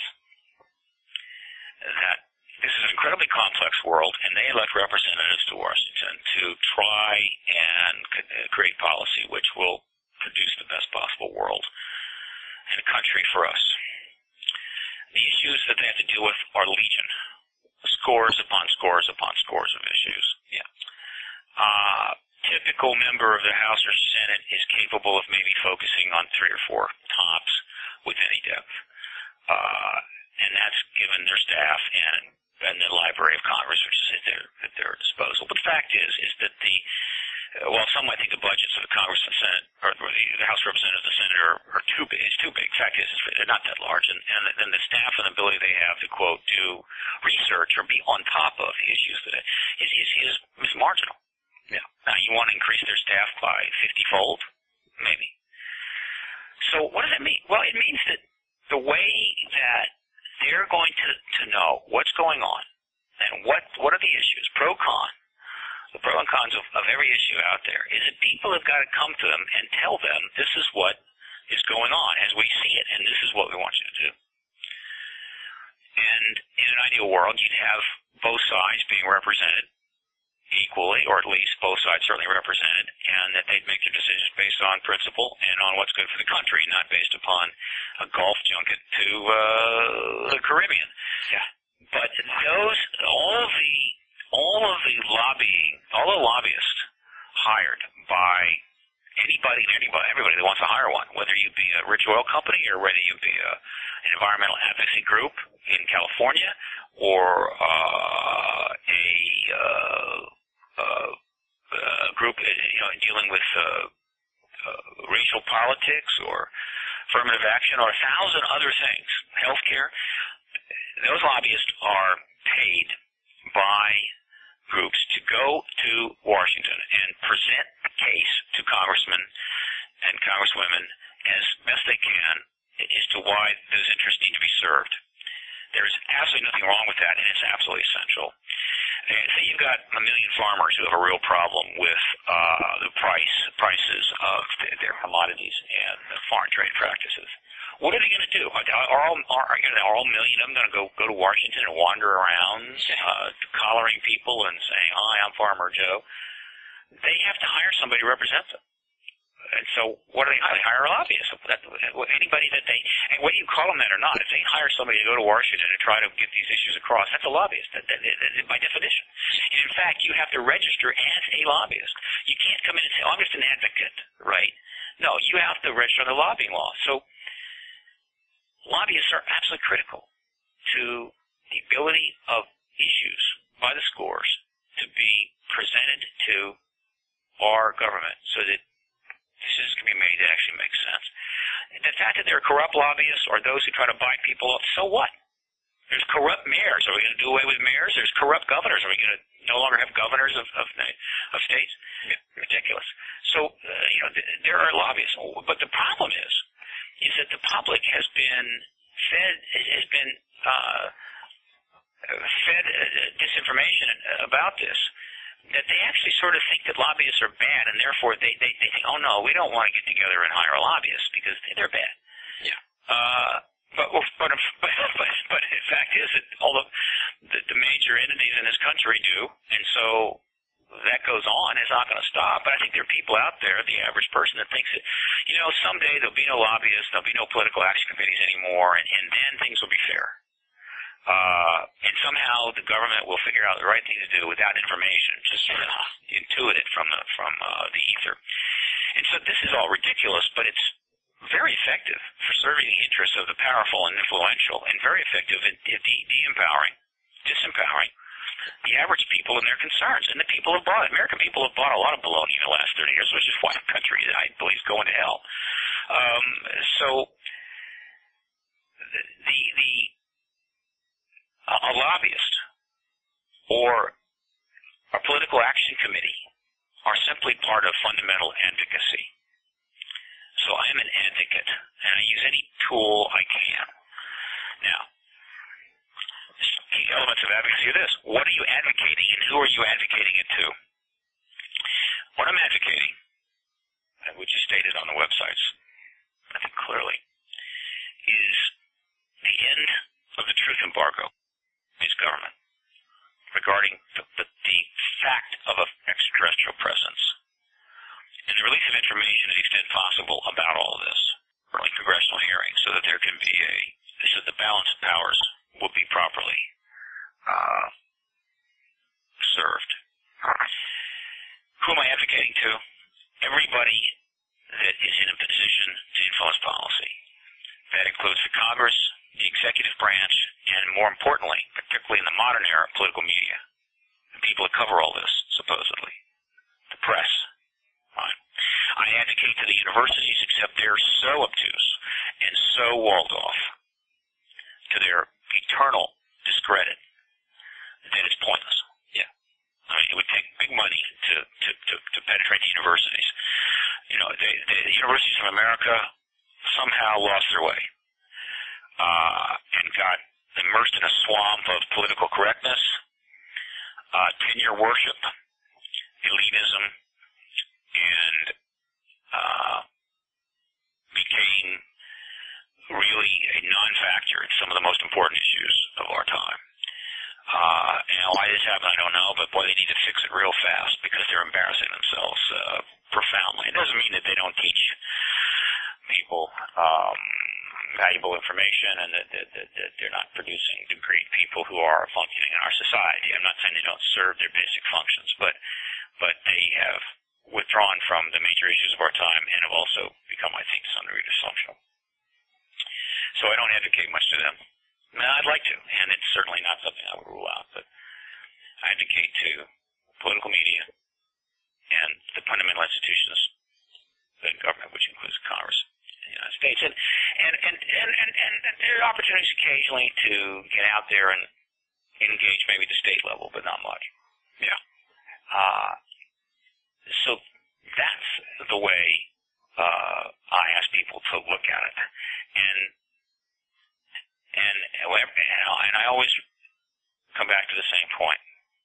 that this is an incredibly complex world, and they elect representatives to Washington to try and create policy which will produce the best possible world and a country for us. The issues that they have to deal with are legion. Scores upon scores upon scores of issues. Yeah. Uh, typical member of the House or Senate is capable of maybe focusing on three or four tops with any depth. Uh, and that's given their staff and, and the Library of Congress, which is at their, at their disposal. But the fact is, is that the, uh, well, some might think the budgets of the Congress and Senate, or the, the House of Representatives and the Senate are, are too big. It's too big. The fact is, is they're not that large. And, and then the staff and ability they have to, quote, do research or be on top of the issues that it, is, is, is, is marginal. Yeah. Now, you want to increase their staff by fifty-fold? Maybe. So what does it mean? Well, it means that the way that they're going to, to know what's going on and what, what are the issues, pro, con, the pro and cons of, of every issue out there, is that people have got to come to them and tell them this is what is going on as we see it, and this is what we want you to do. And in an ideal world, you'd have both sides being represented equally, or at least both sides certainly represented, and that they'd make their decisions based on principle and on what's good for the country, not based upon a golf junket to uh, the Caribbean. Yeah. But those, all of the, all of the lobbying, all the lobbyists hired by anybody, anybody, everybody that wants to hire one, whether you be a rich oil company or whether you be a, an environmental advocacy group in California or uh, a uh, uh, uh, group, you know, dealing with uh, uh, racial politics or affirmative action or a thousand other things, healthcare. Those lobbyists are paid by groups to go to Washington and present a case to congressmen and congresswomen as best they can as to why those interests need to be served. There's absolutely nothing wrong with that, and it's absolutely essential. And say you've got a million farmers who have a real problem with uh, the price prices of th- their commodities and the foreign trade practices. What are they going to do? Are, are, all, are, are all million of them going to go go to Washington and wander around, uh, collaring people and saying, "Hi, I'm Farmer Joe"? they have to hire somebody to represent them. And so what do they hire? They hire a lobbyist. That, anybody that they, and whether you call them that or not, if they hire somebody to go to Washington and try to get these issues across, that's a lobbyist, that, that, that, by definition. And in fact, you have to register as a lobbyist. You can't come in and say, oh, I'm just an advocate, right? No, you have to register under lobbying law. So lobbyists are absolutely critical to the ability of issues by the scores to be presented to our government so that decisions can be made that actually make sense. The fact that there are corrupt lobbyists or those who try to buy people up, so what? There's corrupt mayors. Are we going to do away with mayors? There's corrupt governors. Are we going to no longer have governors of of, of states? Ridiculous. So, uh, you know, th- there are lobbyists. But the problem is, is that the public has been fed, has been uh, fed uh, disinformation about this, that they actually sort of think that lobbyists are bad, and therefore they, they, they think, oh, no, we don't want to get together and hire lobbyists because they're bad. Yeah. Uh, but, but, but, but, but in fact is that all the, the, the major entities in this country do, and so that goes on. It's not going to stop. But I think there are people out there, the average person, that thinks that, you know, someday there'll be no lobbyists, there'll be no political action committees anymore, and, and then things will be fair. Uh, and somehow the government will figure out the right thing to do without information, just sort of intuit it from the, from, uh, the ether. And so this is all ridiculous, but it's very effective for serving the interests of the powerful and influential, and very effective at, at de- de-empowering, disempowering the average people and their concerns. And the people have bought it. American people have bought a lot of baloney in the last thirty years, which is why the country, I believe, is going to hell. Um, so the, the, the a lobbyist or a political action committee are simply part of fundamental advocacy. So I'm an advocate, and I use any tool I can. Now, key elements of advocacy are this. What are you advocating, and who are you advocating it to? What I'm advocating, which is stated on the websites, I think clearly, is the end of the truth embargo. His government regarding the, the, the fact of an extraterrestrial presence and the release of information to the extent possible about all of this, early congressional hearings, so that there can be a, so that the balance of powers will be properly uh, served. Who am I advocating to? Everybody that is in a position to influence policy. That includes the Congress, the executive branch, and more importantly, particularly in the modern era, political media. The people that cover all this, supposedly. The press. Right. I advocate to the universities, except they're so obtuse and so walled off to their eternal discredit that it's pointless. Yeah. I mean, it would take big money to, to, to, to penetrate the universities. You know, they, they, the universities of America somehow lost their way. Uh, and got immersed in a swamp of political correctness, uh, tenure worship, elitism, and, uh, became really a non-factor in some of the most important issues of our time. Uh, and why this happened, I don't know, but boy, they need to fix it real fast because they're embarrassing themselves, uh, profoundly. It doesn't mean that they don't teach people, um, valuable information and that, that, that, that they're not producing degree people who are functioning in our society. I'm not saying they don't serve their basic functions, but but they have withdrawn from the major issues of our time and have also become, I think, to some degree dysfunctional. So I don't advocate much to them. Now, I'd like to, and it's certainly not something I would rule out, but I advocate to political media and the fundamental institutions of the government, which includes Congress. The United States, and and, and, and, and and there are opportunities occasionally to get out there and engage maybe at the state level, but not much. Yeah. Uh, so that's the way uh, I ask people to look at it, and and and I always come back to the same point.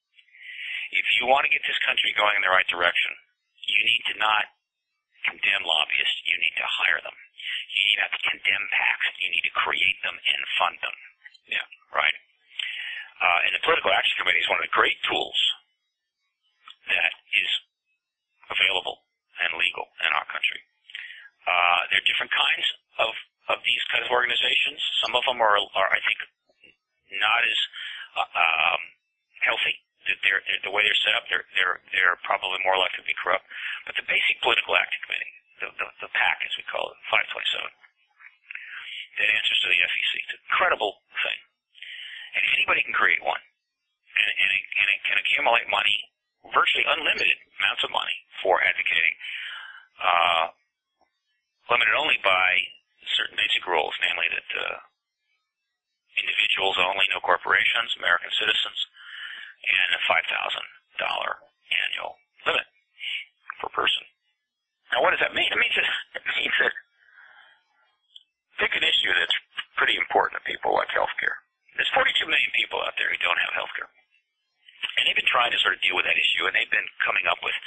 If you want to get this country going in the right direction, you need to not condemn lobbyists. You need to hire them. You need not to condemn PACs. You need to create them and fund them. Yeah, right. Uh, and the Political Action Committee is one of the great tools that is available and legal in our country. Uh, there are different kinds of, of these kinds of organizations. Some of them are, are I think, not as uh, um, healthy. They're, they're, the way they're set up, they're, they're, they're probably more likely to be corrupt. But the basic political action committee, the, the, the PAC as we call it, five twenty-seven, that answers to the F E C. It's an incredible thing. And anybody can create one. And, and, it, and it can accumulate money, virtually unlimited amounts of money for advocating, uh, limited only by certain basic rules, namely that uh, individuals only, no corporations, American citizens, and a five thousand dollars annual limit per person. Now, what does that mean? It means that, it means that pick an issue that's pretty important to people like healthcare. There's forty-two million people out there who don't have healthcare. And they've been trying to sort of deal with that issue, and they've been coming up with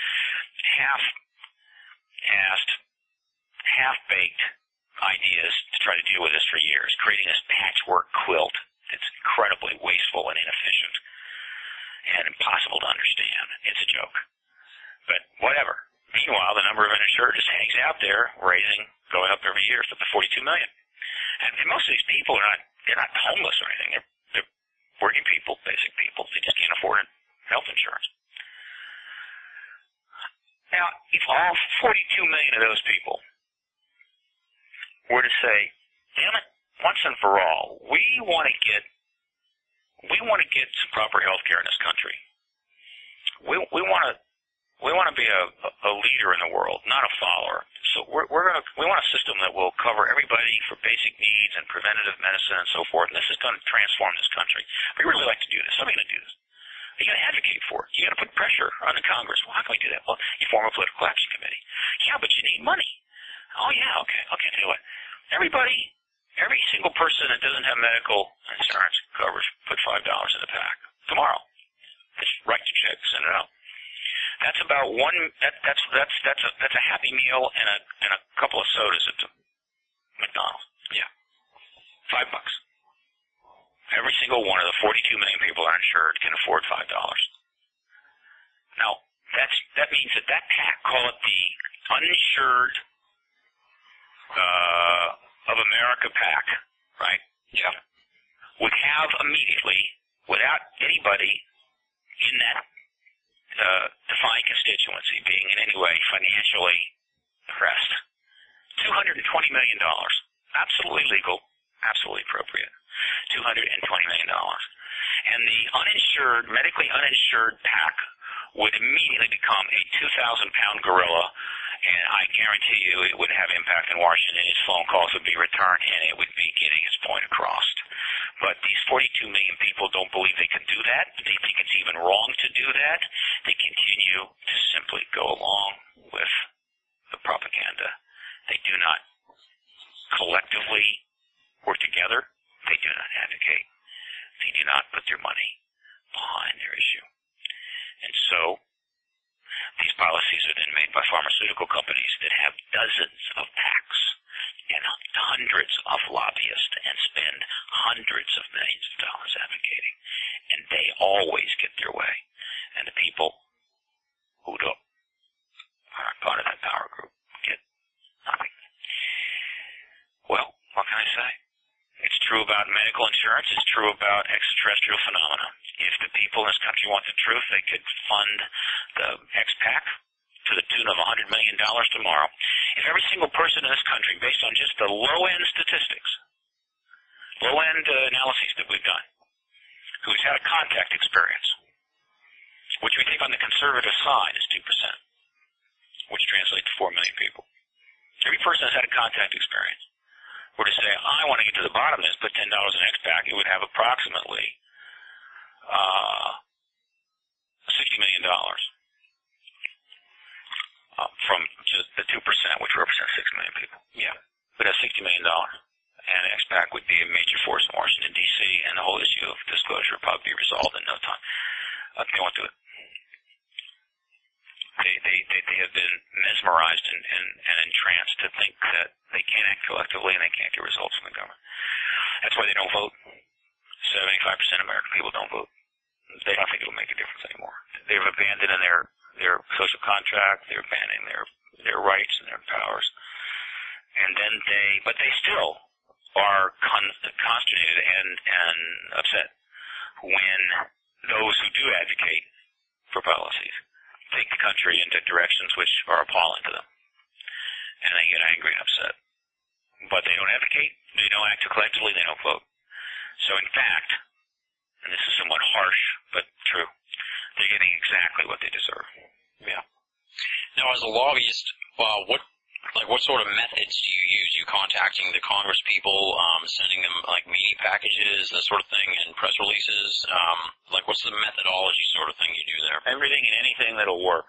half-assed, half-baked ideas to try to deal with this for years, creating this patchwork quilt that's incredibly wasteful and inefficient and impossible to understand. It's a joke. But whatever. Meanwhile, the number of uninsured just hangs out there, raising, going up every year, it's up to forty-two million. And, and most of these people are not, they're not homeless or anything. They're, they're working people, basic people. They just can't afford health insurance. Now, if all forty-two million of those people were to say, damn it, once and for all, we want to get, we want to get some proper health care in this country. We, we want to, we want to be a, a leader in the world, not a follower. So we're, we're going to, we want a system that will cover everybody for basic needs and preventative medicine and so forth. And this is going to transform this country. We really like to do this. How are we going to do this? You got to advocate for it. You got to put pressure on the Congress. Well, how can we do that? Well, you form a political action committee. Yeah, but you need money. Oh yeah, okay, okay. Tell you what, everybody, every single person that doesn't have medical insurance coverage, put five dollars in the PAC tomorrow. Just write the check, send it out. That's about one. That, that's that's that's a that's a Happy Meal and a and a couple of sodas at the McDonald's. Yeah, five bucks. Every single one of the forty-two million people uninsured can afford five dollars. Now that's that means that that PAC, call it the uninsured uh, of America PAC, right? Yeah, would have immediately, without anybody in that Uh, defined constituency being in any way financially oppressed, two hundred twenty million dollars. Absolutely legal, absolutely appropriate. two hundred twenty million dollars. And the uninsured, medically uninsured PAC would immediately become a two thousand pound gorilla, and I guarantee you it would have impact in Washington. Its phone calls would be returned, and it would be getting its point across. But these forty-two million people don't believe they can do that. They think it's even wrong to do that. They continue to simply go along with the propaganda. They do not collectively work together. They do not advocate. They do not put their money behind their issue. And so these policies are then made by pharmaceutical companies that have dozens of PACs and hundreds of lobbyists and spend hundreds of millions of dollars advocating. And they always get their way. And the people who don't, are part of that power group get nothing. Well, what can I say? It's true about medical insurance. It's true about extraterrestrial phenomena. If the people in this country want the truth, they could fund the X PAC to the tune of one hundred million dollars tomorrow. If every single person in this country, based on just the low-end statistics, low-end uh, analyses that we've done, who's had a contact experience, which we think on the conservative side is two percent, which translates to four million people. Every person has had a contact experience. Were to say, I want to get to the bottom of this, put ten dollars in X PAC, it would have approximately uh, sixty million dollars uh, from just the two percent, which represents six million people. Yeah. It would have sixty million dollars. And X PAC would be a major force in Washington, D C, and the whole issue of disclosure would probably be resolved in no time. Uh, they won't do it. They, they, they, they have been mesmerized and, and, and entranced to think that they can't act collectively and they can't get results from the government. That's why they don't vote. seventy-five percent of American people don't vote. They don't think it'll make a difference anymore. They've abandoned their their social contract, they're banning their their rights and their powers, and then they, but they still are con- consternated and and upset when those who do advocate for policies take the country into directions which are appalling to them, and they get angry and upset. But they don't advocate, they don't act collectively, they don't vote. So in fact, and this is somewhat harsh but true, they're getting exactly what they deserve. Yeah. Now, as a lobbyist, uh, what like what sort of methods do you use? You contacting the Congress people, um, sending them like media packages, that sort of thing, and press releases? Um, like, what's the methodology sort of thing you do there? Everything and anything that'll work.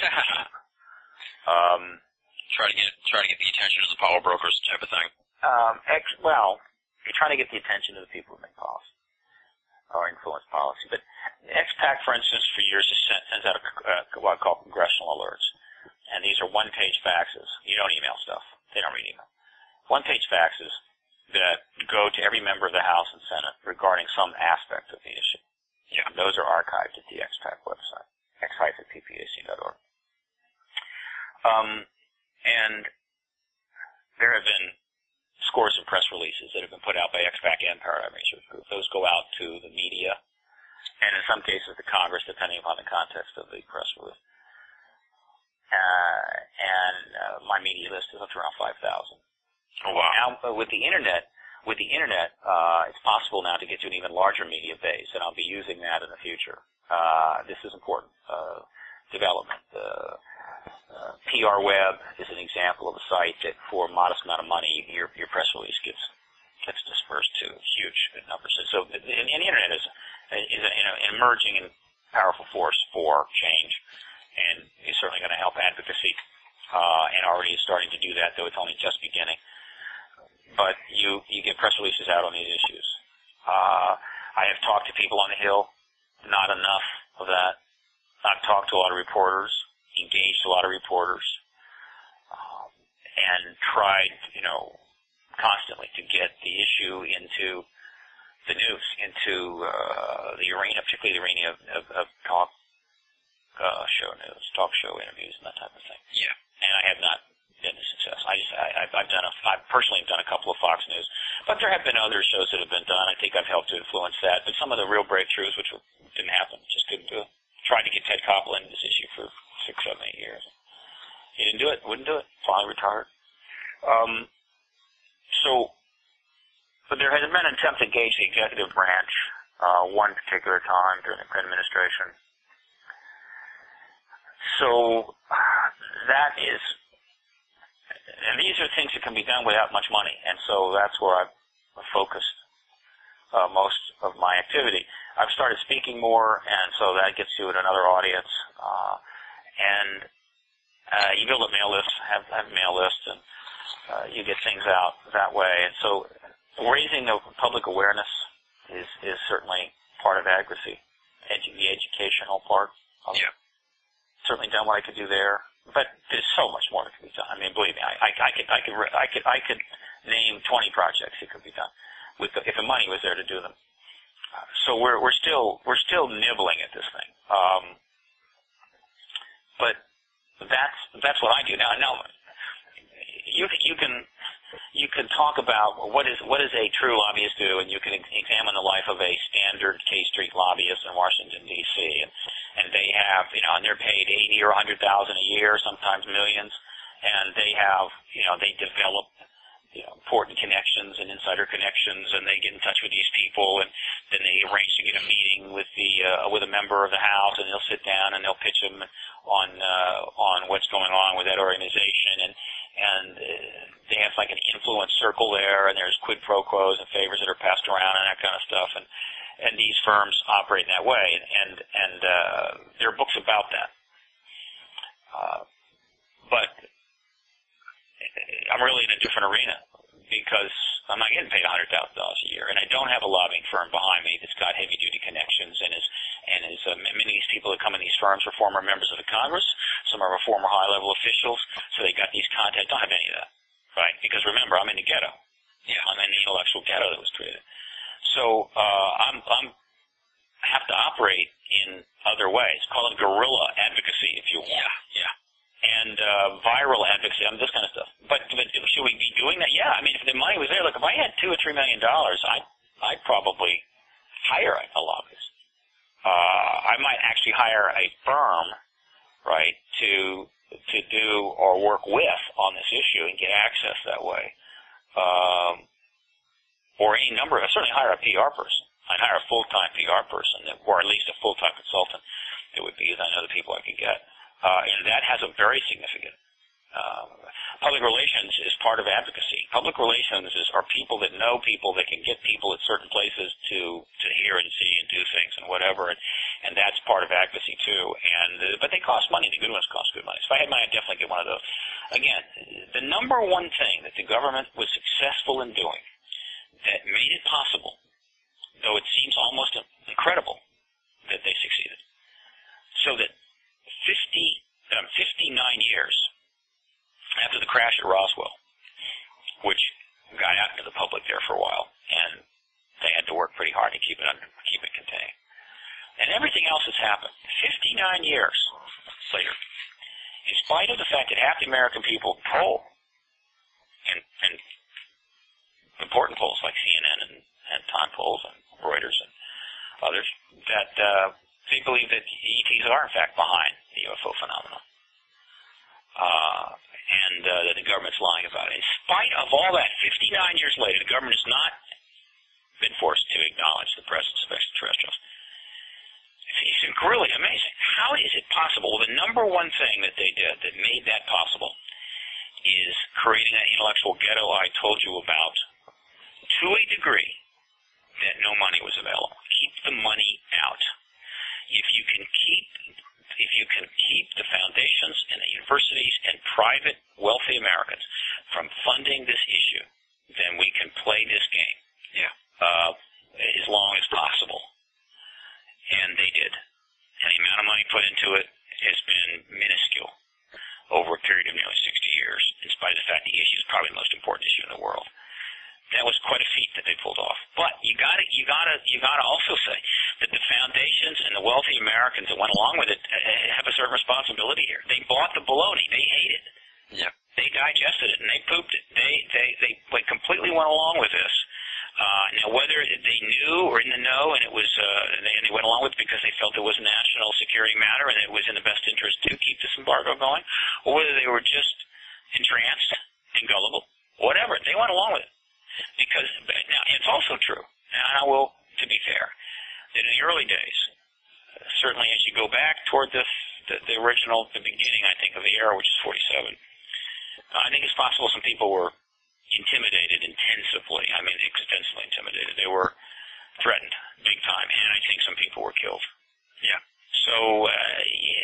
um, try to get try to get the attention of the power brokers, type of thing. Um, ex, well, you're trying to get the attention of the people who make policy or influence policy. But X PAC, for instance, for years has sent, sends out a, uh, what I call congressional alerts. And these are one-page faxes. You don't email stuff. They don't read email. One-page faxes that go to every member of the House and Senate regarding some aspect of the issue. Yeah. And those are archived at the X PAC website, x dash p p a c dot org. Um, and there have been scores of press releases that have been put out by X PAC and Paradigm Research Group. Those go out to the media, and in some cases the Congress, depending upon the context of the press release. Uh, and uh, my media list is up to around five thousand. Oh, wow. Now, uh, with the internet, with the internet, uh, it's possible now to get to an even larger media base, and I'll be using that in the future. Uh, this is important uh, development. Uh, uh, P R Web is an example of a site that, for a modest amount of money, your your press release gets gets dispersed to huge numbers. So, and, and the internet is is an, an emerging and powerful force for change. And is certainly going to help advocacy, uh, and already is starting to do that, though it's only just beginning. But you, you get press releases out on these issues. Uh, I have talked to people on the Hill, not enough of that. I've talked to a lot of reporters, engaged a lot of reporters, um, and tried, you know, constantly to get the issue into the news, into uh, the arena, particularly the arena of, of, of talk. Uh, show news, talk show interviews, and that type of thing. Yeah. And I have not been a success. I just, I, I've, I've done a, I personally have done a couple of Fox News, but there have been other shows that have been done. I think I've helped to influence that. But some of the real breakthroughs, which didn't happen, just couldn't do it. Tried to get Ted Koppel into this issue for six, seven, eight years. He didn't do it. Wouldn't do it. Finally retired. Um. So, but there has been an attempt to engage the executive branch uh, one particular time during the Clinton administration. So that is, and these are things that can be done without much money, and so that's where I've focused uh, most of my activity. I've started speaking more, and so that gets you at another audience. Uh, and uh, you build a mail list, have, have a mail list, and uh, you get things out that way. And so raising the public awareness is is certainly part of advocacy, edu- the educational part of it. Yeah. Certainly done what I could do there, but there's so much more that can be done. I mean, believe me, I, I, I could, I could, I could, I could name twenty projects that could be done with the, if the money was there to do them. Uh, so we're we're still we're still nibbling at this thing, um, but that's that's what I do now. Now, you you can you can talk about what is what does a true lobbyist do, and you can ex- examine the life of a standard K Street lobbyist in Washington D C and and they have, you know, and they're paid eighty or a hundred thousand a year, sometimes millions, and they have, you know, they develop, you know, important connections and insider connections, and they get in touch with these people, and then they arrange to get a meeting with the uh, with a member of the House, and they'll sit down and they'll pitch them on uh, on what's going on with that organization, and and uh, they have like an influence circle there, and there's quid pro quos and favors that are passed around and that kind of stuff, and and these firms operate in that way, and and uh, there are books about that. Uh, but I'm really in a different arena because I'm not getting paid one hundred thousand dollars a year, and I don't have a lobbying firm behind me that's got heavy-duty connections, and is and is uh, many of these people that come in these firms are former members of the Congress. Some are former high-level officials, so they got these contacts. Don't have any of that, right? Because remember, I'm in the ghetto. Yeah, I'm in the intellectual ghetto that was created. So uh, I'm, I'm I have to operate in other ways. Call it guerrilla advocacy, if you want. Yeah, yeah. And uh, viral advocacy, I mean, this kind of stuff. But, but should we be doing that? Yeah, I mean, if the money was there, look, if I had two or three million dollars, I I'd probably hire a lobbyist. Uh, I might actually hire a firm, right, to to do or work with on this issue and get access that way. Um, or any number, I certainly hire a P R person. I'd hire a full-time P R person, that, or at least a full-time consultant. It would be, as I know the people I could get. Uh, and that has a very significant, uh, public relations is part of advocacy. Public relations is, are people that know people that can get people at certain places to, to hear and see and do things and whatever. And, and that's part of advocacy too. And, uh, but they cost money. The good ones cost good money. So if I had money, I'd definitely get one of those. Again, the number one thing that the government was successful in doing that made it possible, though it seems almost incredible that they succeeded, so that fifty, um, fifty-nine years after the crash at Roswell, which got out into the public there for a while, and they had to work pretty hard to keep it under, keep it contained. And everything else has happened. fifty-nine years later, in spite of the fact that half the American people poll, and, and important polls like C N N and, and Time polls and Reuters and others, that uh, they believe that E Ts are in fact behind the U F O phenomenon, uh, and uh, that the government's lying about it. In spite of all that, fifty-nine years later, the government has not been forced to acknowledge the presence of extraterrestrials. It's really amazing. How is it possible? Well, the number one thing that they did that made that possible is creating that intellectual ghetto I told you about, to a degree that no money was available. Keep the money out. If you can keep, if you can keep the foundations and the universities and private wealthy Americans from funding this issue, then we can play this game. Yeah. Uh, as long as possible. And they did. And the amount of money put into it has been minuscule over a period of nearly sixty years, in spite of the fact the issue is probably the most important issue in the world. That was quite a feat that they pulled off. But you gotta, you gotta, you gotta also say that the foundations and the wealthy Americans that went along with it have a certain responsibility here. They bought the baloney. They ate it. Yeah. They digested it and they pooped it. They, they, they like completely went along with this. Uh, now, whether they knew or in the know, and it was, uh, they, and they went along with it because they felt it was a national security matter and it was in the best interest to keep this embargo going, or whether they were just entranced and gullible, whatever, they went along with it. Because, now, it's also true, and I will, to be fair, that in the early days, uh, certainly as you go back toward the, the, the original, the beginning, I think, of the era, which is forty-seven, uh, I think it's possible some people were intimidated intensively, I mean extensively intimidated. They were threatened big time, and I think some people were killed. Yeah. So, uh,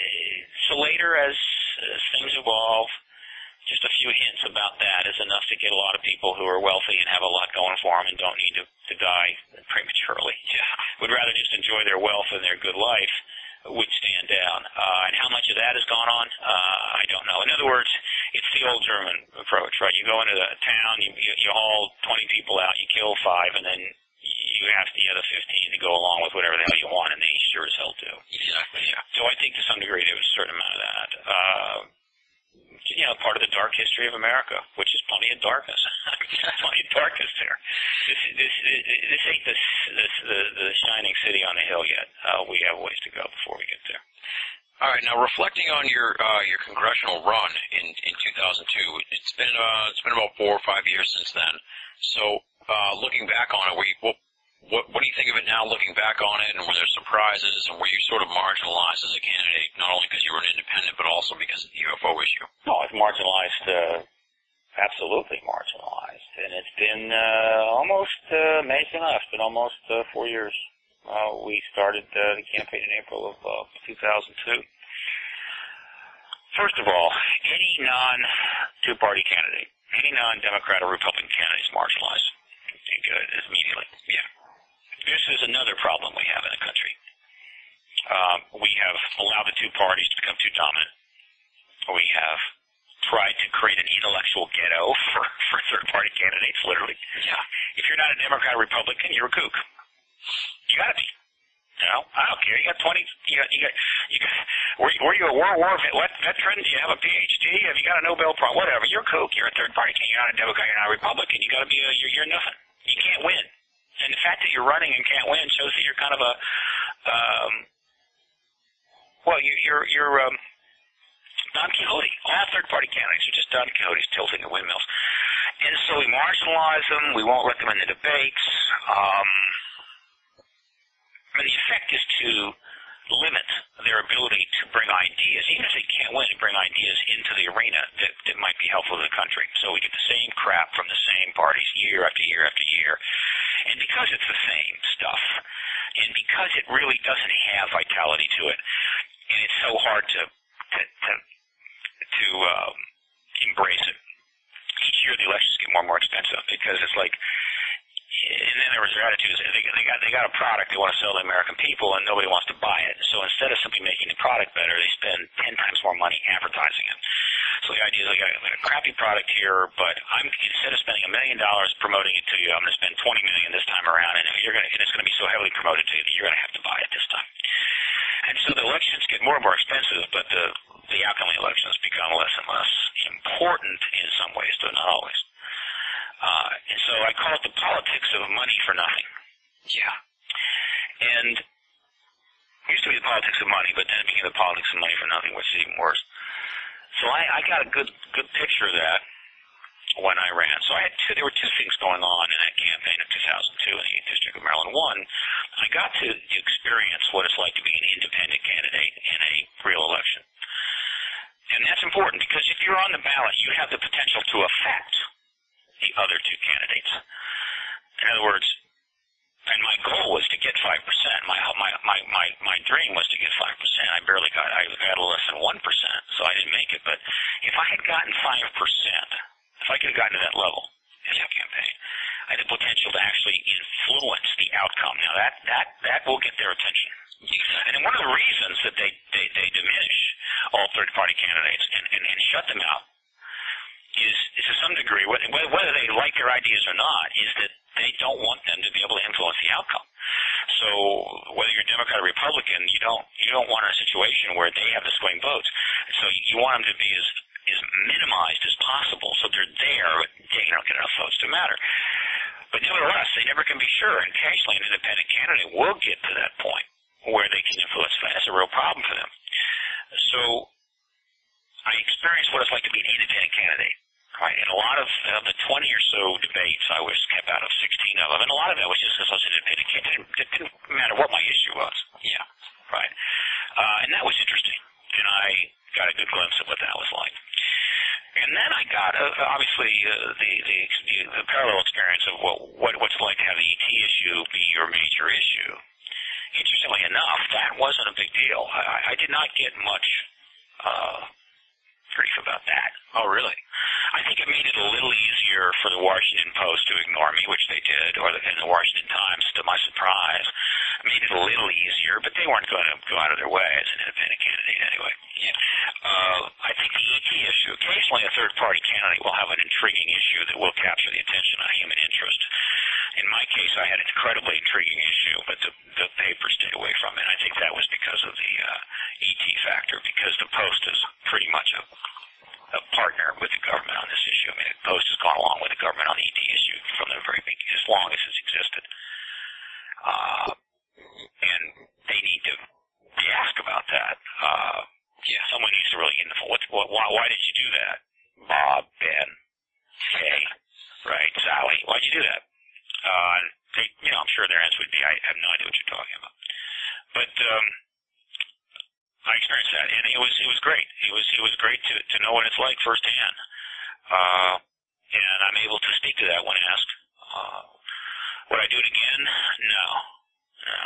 so later as, as things evolve, just a few hints about that is enough to get a lot of people who are wealthy and have a lot going for them and don't need to, to die prematurely. Yeah. Would rather just enjoy their wealth and their good life, would stand down. Uh, and how much of that has gone on, uh, I don't know. In other words, it's the old German approach, right? You go into a town, you, you, you haul twenty people out, you kill five, and then you ask the other fifteen to go along with whatever the hell you want, and they sure as hell do. Exactly, yeah. So I think to some degree there was a certain amount of that. Uh, you know, part of the dark history of America, which is plenty of darkness. Plenty of darkness there. This, this, this ain't this, this, the, the shining city on the hill yet. Uh, we have a ways to go before we get there. All right. Now, reflecting on your uh, your congressional run in, in two thousand two, it's been uh, it's been about four or five years since then. So, uh, looking back on it, were you, what what what do you think of it now? Looking back on it, and were there surprises, and were you sort of marginalized as a candidate, not only because you were an independent, but also because of the U F O issue? No, I was marginalized. Uh, absolutely marginalized, and it's been uh, almost uh, amazing. It's been almost uh, four years. Uh, we started uh, the campaign in April of uh, two thousand two. First of all, any non-two-party candidate, any non-Democrat or Republican candidate is marginalized uh, immediately. Yeah. This is another problem we have in the country. Um, we have allowed the two parties to become too dominant. We have tried to create an intellectual ghetto for, for third-party candidates, literally. Yeah. If you're not a Democrat or Republican, you're a kook. You gotta be. You know, I don't care. You got twenty. You got. You got. You got. Were, were you a World War vet, veteran? Do you have a P H D? Have you got a Nobel Prize? Whatever. You're a kook. You're a third party. You're not a Democrat. You're not a Republican. You got to be a. You're, you're nothing. You can't win. And the fact that you're running and can't win shows that you're kind of a. Um, well, you, you're you're um, Don Quixote. All third party candidates are just Don Quixotes tilting at windmills. And so we marginalize them. We won't let them in the debates. Um, I mean, the effect is to limit their ability to bring ideas, even if they can't win, to bring ideas into the arena that, that might be helpful to the country. So we get the same crap from the same parties year after year after year. And because it's the same stuff, and because it really doesn't have vitality to it, and it's so hard to to to, to um, embrace it, each year the elections get more and more expensive because it's like. And then there was their attitude is they, they got they got a product they want to sell to the American people and nobody wants to buy it. So instead of simply making the product better, they spend ten times more money advertising it. So the idea is like I got a crappy product here, but I'm instead of spending a million dollars promoting it to you, I'm going to spend twenty million this time around, and you're going to and it's going to be so heavily promoted to you that you're going to have to buy it this time. And so the elections get more and more expensive, but the the outcome of the elections become less and less important in some ways, though not always. Uh, and so I call it the politics of money for nothing. Yeah. And it used to be the politics of money, but then it became the politics of money for nothing, which is even worse. So I, I got a good good picture of that when I ran. So I had two, there were two things going on in that campaign of two thousand two in the eighth District of Maryland. One, I got to experience what it's like to be an independent candidate in a real election. And that's important because if you're on the ballot, you have the potential to affect the other two candidates. In other words, and my goal was to get five percent. My my my my my dream was to get five percent. I barely got. I got less than one percent, so I didn't make it. But if I had gotten five percent, if I could have gotten to that level in that campaign, I had the potential to actually influence the outcome. Now that that that will get their attention. And one of the reasons that they they, they diminish all third party candidates and, and, and shut them out is, is to some degree, whether, whether they like their ideas or not, is that they don't want them to be able to influence the outcome. So whether you're Democrat or Republican, you don't you don't want a situation where they have the swing votes. So you want them to be as as minimized as possible, so they're there, but they don't get enough votes to matter. But nevertheless, they never can be sure. And occasionally, an independent candidate will get to that point where they can influence. That's a real problem for them. So I experienced what it's like to be an independent candidate. Right, in a lot of uh, the twenty or so debates, I was kept out of sixteen of them, and a lot of that was just because I was an independent candidate. It didn't matter what my issue was. Yeah, right. Uh, and that was interesting, and I got a good glimpse of what that was like. And then I got, uh, obviously, uh, the, the the the parallel experience of what, what what's it like to have the E T issue be your major issue. Interestingly enough, that wasn't a big deal. I, I did not get much uh, grief about that. Oh, really? I think it made it a little easier for the Washington Post to ignore me, which they did, or the, and the Washington Times, to my surprise, made it a little easier, but they weren't going to go out of their way as an independent candidate anyway. Yeah. Uh, I think the E T issue, occasionally a third-party candidate will have an intriguing issue that will capture the attention of human interest. In my case, I had an incredibly intriguing issue, but the, the paper stayed away from it. I think that was because of the uh, E T factor, because the Post is pretty much a a partner with the government on this issue. I mean, the Post has gone along with the government on the E T issue from the very beginning, as long as it's existed. Uh, and they need to be asked about that. Uh, yeah, someone needs to really get in the phone. What, what, why, why did you do that? Bob, Ben, Kay, right, Sally, why'd you do that? Uh, they, you know, I'm sure their answer would be, I have no idea what you're talking about. But, um, I experienced that, and it was it was great. It was it was great to to know what it's like firsthand, uh, and I'm able to speak to that when asked. Uh, would I do it again? No, no.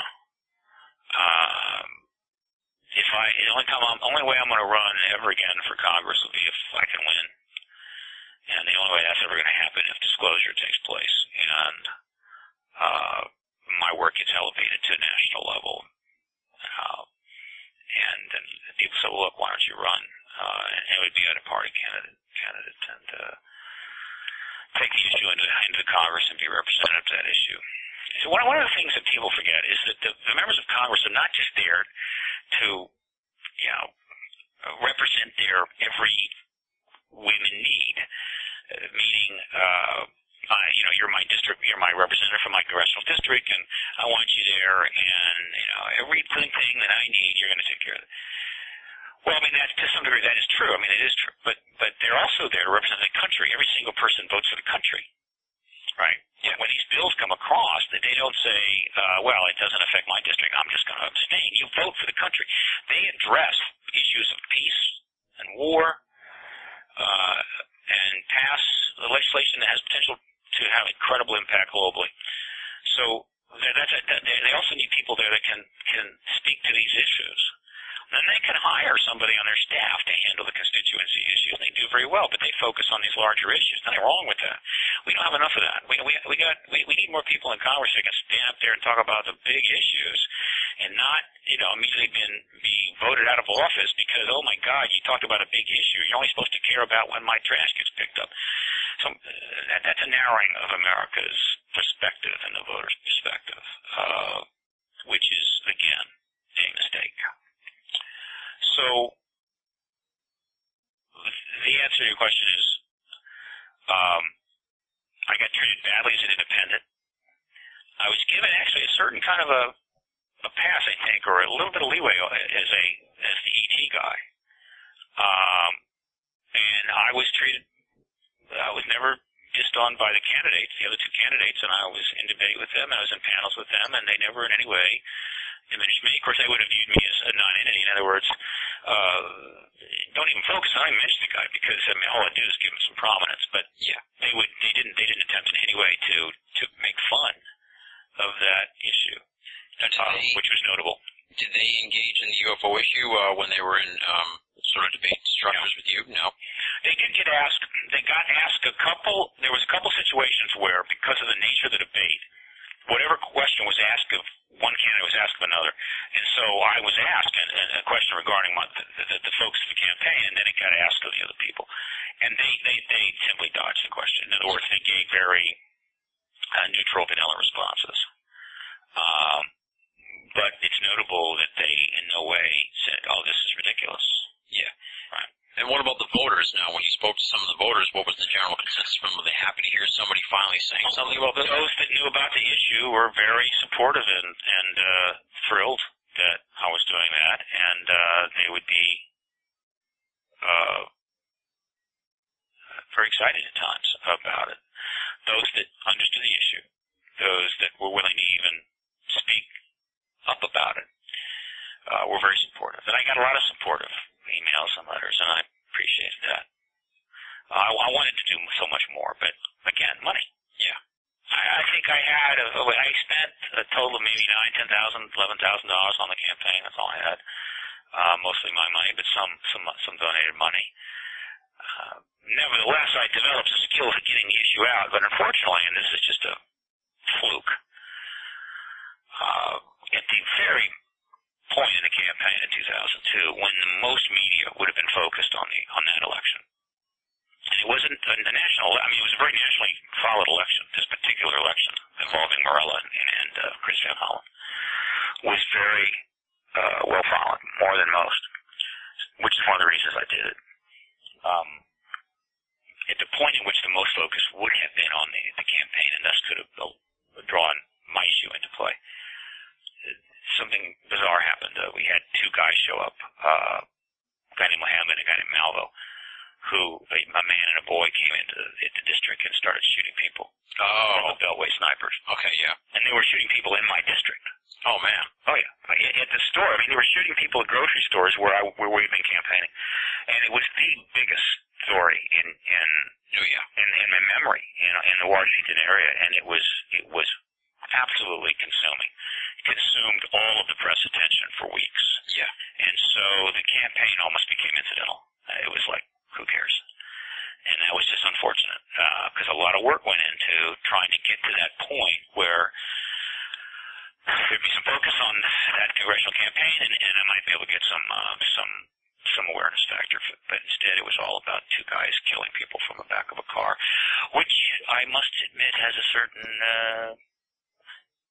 Um, if I the only time I'm, only way I'm going to run ever again for Congress will be if I can win, and the only way that's ever going to happen if disclosure takes place and uh, my work gets elevated to a national level. Uh, And then people say, well, look, why don't you run? Uh, and it would be at a party candidate, candidate and uh, take the issue into, into Congress and be representative to that issue. so one, one of the things that people forget is that the, the members of Congress are not just there to, you know, represent their every women need, uh, meaning, uh, I, you know, you're my district, you're my representative from my congressional district, and I want you there, and, you know, every thing that I need, you're going to take care of it. Well, I mean, that, to some degree, that is true. I mean, it is true. But, but they're also there to represent the country. Every single person votes for the country. Right? Yeah. When these bills come across, they don't say, uh, well, it doesn't affect my district, I'm just going to abstain. You vote for the country. They address issues of peace and war, uh, and pass legislation that has potential to have incredible impact globally. So that's a, they also need people there that can, can speak to these issues. Then they can hire somebody on their staff to handle the constituency issues. They do very well, but they focus on these larger issues. Nothing wrong with that. We don't have enough of that. We we we got we, we need more people in Congress that can stand up there and talk about the big issues, and not you know immediately been be voted out of office because oh my God, you talked about a big issue. You're only supposed to care about when my trash gets picked up. So uh, that, that's a narrowing of America's perspective and the voters' perspective, uh, which is again a mistake. So, the answer to your question is, um, I got treated badly as an independent. I was given actually a certain kind of a, a pass, I think, or a little bit of leeway as a as the E T guy. Um, and I was treated, I was never dissed on by the candidates, the other two candidates, and I was in debate with them, and I was in panels with them, and they never in any way diminished me. Of course, they would have viewed me as a non-entity. In other words, uh, don't even focus on, I mention the guy because, I mean, all I do is give him some prominence. But yeah, they would, they didn't, they didn't attempt in any way to, to make fun of that issue, now, uh, they, which was notable. Did they engage in the U F O issue, uh, when they were in, um, sort of debate structures no. with you? No. They did get asked, they got asked a couple, there was a couple situations where, because of the nature of the debate, whatever question was asked of one candidate was asked of another. And so I was asked a, a question regarding my, the, the, the focus of the campaign, and then it got asked of the other people. And they, they, they simply dodged the question. In other words, they gave very uh, neutral, vanilla responses. Um, but it's notable that they in no way said, oh, this is ridiculous. Yeah. Right. And what about the voters now? When you spoke to some of the voters, what was the general consensus from them? Were they happy to hear somebody finally saying something about this? Those that knew about the issue were very supportive and, and uh, thrilled that I was doing that, and uh, they would be uh, very excited at times about it. Those that understood the issue, those that were willing to even speak up about it, uh, were very supportive. And I got a lot of supportive emails and letters, and I appreciated that. Uh, I, I wanted to do so much more, but again, money. Yeah. I, I think I had, a, I spent a total of maybe nine, ten thousand, eleven thousand dollars on the campaign. That's all I had. Uh, mostly my money, but some, some, some donated money. Uh, nevertheless, I developed a skill at getting the issue out, but unfortunately, and this is just a fluke, uh, at the very point in the campaign in two thousand two when the most media would have been focused on the on that election. And it wasn't a, a national, I mean, it was a very nationally followed election. This particular election involving Morella and, and uh, Chris Van Hollen was very uh, well followed, more than most, which is one of the reasons I did it. Um, at the point in which the most focus would have been on the, the campaign and thus could have drawn my issue into play, something bizarre happened. Uh, we had two guys show up, uh, a guy named Mohammed and a guy named Malvo, who, a, a man and a boy came into the, the district and started shooting people. Oh. From the Beltway snipers. Okay, yeah. And they were shooting people in my district. Oh, man. Oh, yeah. At, at the store. I mean, they were shooting people at grocery stores where I, where we've been campaigning. And it was the biggest story in, in, oh, yeah. in, in my memory, you know, in the Washington area. And it was, it was absolutely consuming. Consumed all of the press attention for weeks. Yeah. And so the campaign almost became incidental. Uh, it was like, who cares? And that was just unfortunate, because uh, a lot of work went into trying to get to that point where there'd be some focus on that congressional campaign, and, and I might be able to get some, uh, some, some awareness factor. But instead, it was all about two guys killing people from the back of a car, which I must admit has a certain, uh,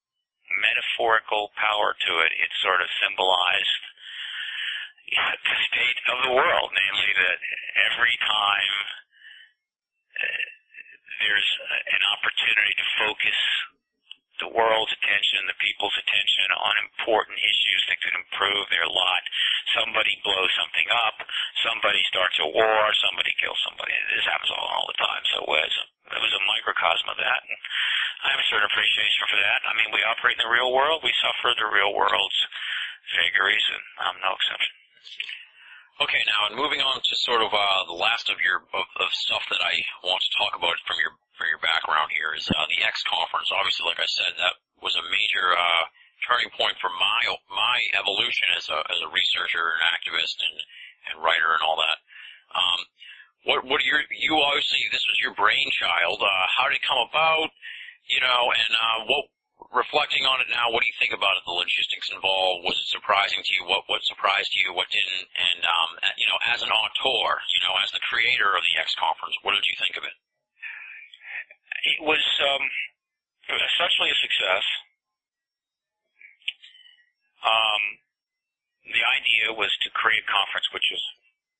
metaphorical power to it. It sort of symbolized the state of the world, namely that every time uh, there's an opportunity to focus the world's attention, the people's attention on important issues that could improve their lot, somebody blows something up, somebody starts a war, somebody kills somebody. This happens all, all the time. So it was, it was a microcosm of that. And I have a certain appreciation for that. I mean, we operate in the real world. We suffer the real world's vagaries, and I'm no exception. Okay, now, and moving on to sort of uh, the last of your of, of stuff that I want to talk about from your from your background here is uh, the X conference. Obviously, like I said, that was a major uh, turning point for my my evolution as a as a researcher and activist and and writer and all that. Um, what what are your you obviously this was your brainchild. Uh, how did it come about? You know, and uh, what. Reflecting on it now, what do you think about it, the logistics involved? Was it surprising to you? What what surprised you? What didn't? And, um, you know, as an auteur, you know, as the creator of the X Conference, what did you think of it? It was um, essentially a success. Um, the idea was to create a conference which was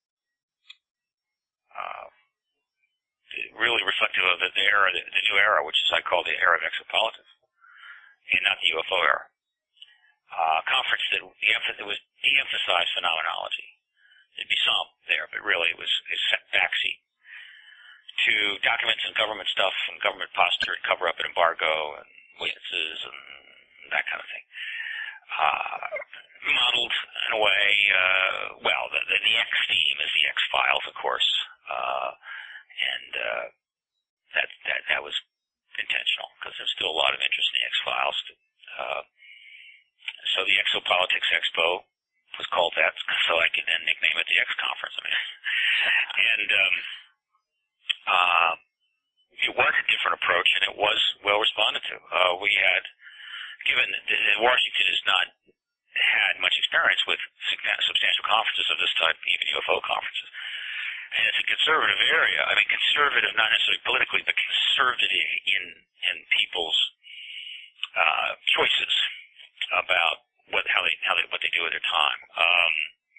uh, really reflective of the, the era, the, the new era, which is I call the era of exopolitics. And not the U F O era. Uh, conference that the emphasis was de-emphasized phenomenology. There'd be some there, but really it was a backseat to documents and government stuff and government posture and cover up and embargo and witnesses and that kind of thing. Uh, modeled in a way, uh, well, the, the, the X theme is the X-Files, of course. Uh, and, uh, that, that, that was intentional, because there's still a lot of interest in the X-Files. Uh, so the Exopolitics Expo was called that, so I could then nickname it the X Conference. I mean, and um, uh, it was a different approach, and it was well responded to. Uh, we had, given that Washington has not had much experience with substantial conferences of this type, even U F O conferences. And it's a conservative area. I mean, conservative, not necessarily politically, but conservative in in people's uh, choices about what how they how they what they do with their time. Um,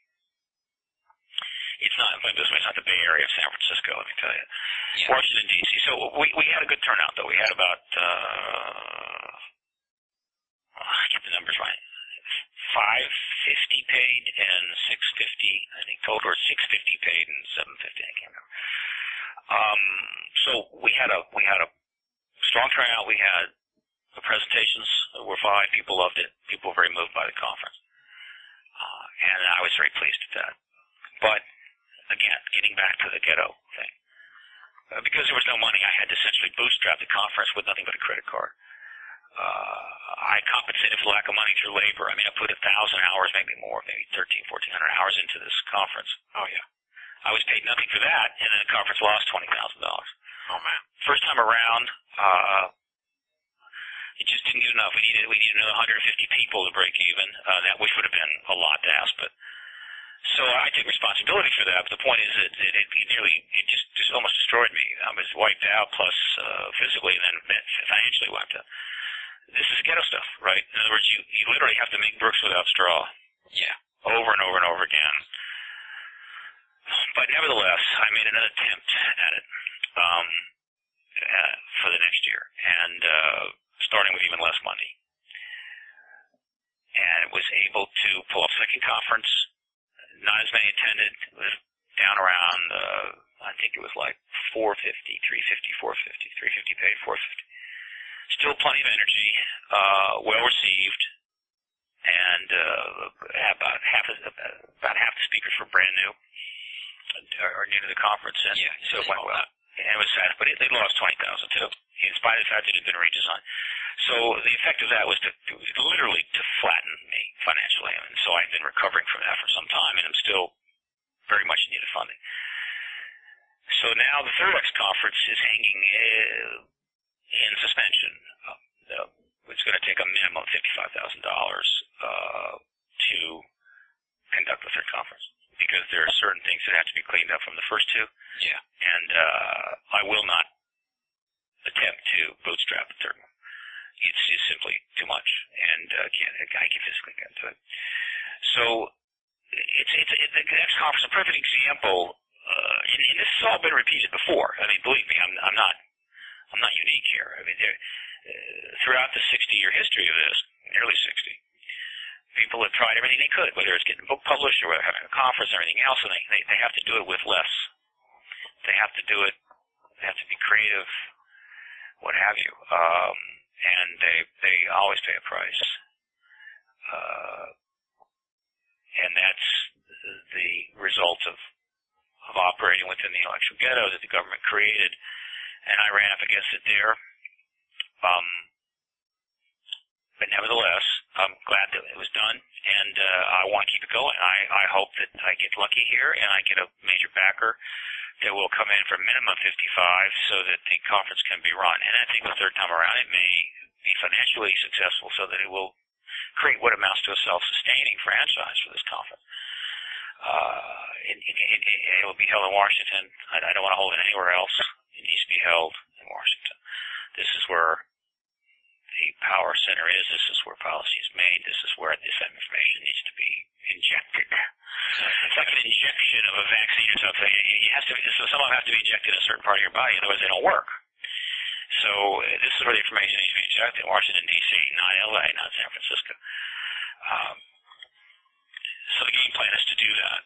it's not, but this way, it's not the Bay Area of San Francisco. Let me tell you, yeah. Washington D C. So we we had a good turnout, though. We had about uh, oh, I get the numbers right. five fifty paid and six fifty, I think total, or six fifty paid and seven fifty, I can't remember. Um, so we had a, we had a strong turnout. We had the presentations were fine. People loved it. People were very moved by the conference. Uh, and I was very pleased with that. But again, getting back to the ghetto thing, uh, because there was no money, I had to essentially bootstrap the conference with nothing but a credit card. Uh, I compensated for lack of money through labor. I mean, I put a thousand hours, maybe more, maybe thirteen, fourteen hundred hours into this conference. Oh yeah. I was paid nothing for that, and then the conference lost twenty thousand dollars. Oh man. First time around, uh, it just didn't get enough. We needed, we needed another one hundred fifty people to break even, uh, that, which would have been a lot to ask, but, so I take responsibility for that, but the point is that it, it, it nearly, it just, just almost destroyed me. I was wiped out, plus, uh, physically, and then financially wiped out. This is ghetto stuff, right? In other words, you, you literally have to make bricks without straw. Yeah. Over and over and over again. But nevertheless, I made another attempt at it, um, uh, for the next year, and, uh, starting with even less money. And was able to pull off a second conference. Not as many attended. It was down around, uh, I think it was like four fifty, three fifty, four fifty, three fifty paid, four fifty. Still plenty of energy, uh, well received, and uh, about half of, about half the speakers were brand new or new to the conference, and yeah, so it went well. And it was sad, but it, they lost twenty thousand too, in spite of the fact that it had been redesigned. So the effect of that was to, to literally to flatten me financially, and so I've been recovering from that for some time, and I'm still very much in need of funding. So now the third X conference is hanging Uh, in suspension. Uh, it's going to take a minimum of fifty-five thousand dollars uh, to conduct the third conference, because there are certain things that have to be cleaned up from the first two. Yeah. And uh, I will not attempt to bootstrap the third one. it's, it's simply too much, and uh, can't, I can't physically get into it. So it's, it's, it's the next conference, a perfect example, uh, and, and this has all been repeated before. I mean, believe me, I'm, I'm not, I'm not unique here. I mean, there, uh, throughout the sixty-year history of this, nearly sixty, people have tried everything they could, whether it's getting a book published or having a conference or anything else, and they, they, they have to do it with less. They have to do it, they have to be creative, what have you. Um, and they, they always pay a price. Uh, and that's the result of, of operating within the intellectual ghetto that the government created. And I ran up against it there. Um, but nevertheless, I'm glad that it was done, and uh, I want to keep it going. I, I hope that I get lucky here and I get a major backer that will come in for a minimum of fifty-five so that the conference can be run. And I think the third time around it may be financially successful so that it will create what amounts to a self-sustaining franchise for this conference. Uh, it, it, it, it will be held in Washington. I, I don't want to hold it anywhere else. It needs to be held in Washington. This is where the power center is. This is where policy is made. This is where this information needs to be injected. It's like an injection of a vaccine or something. You have to, so some of them have to be injected in a certain part of your body, otherwise they don't work. So uh, this is where the information needs to be injected. Washington, D C, not L A, not San Francisco. Um, so the game plan is to do that.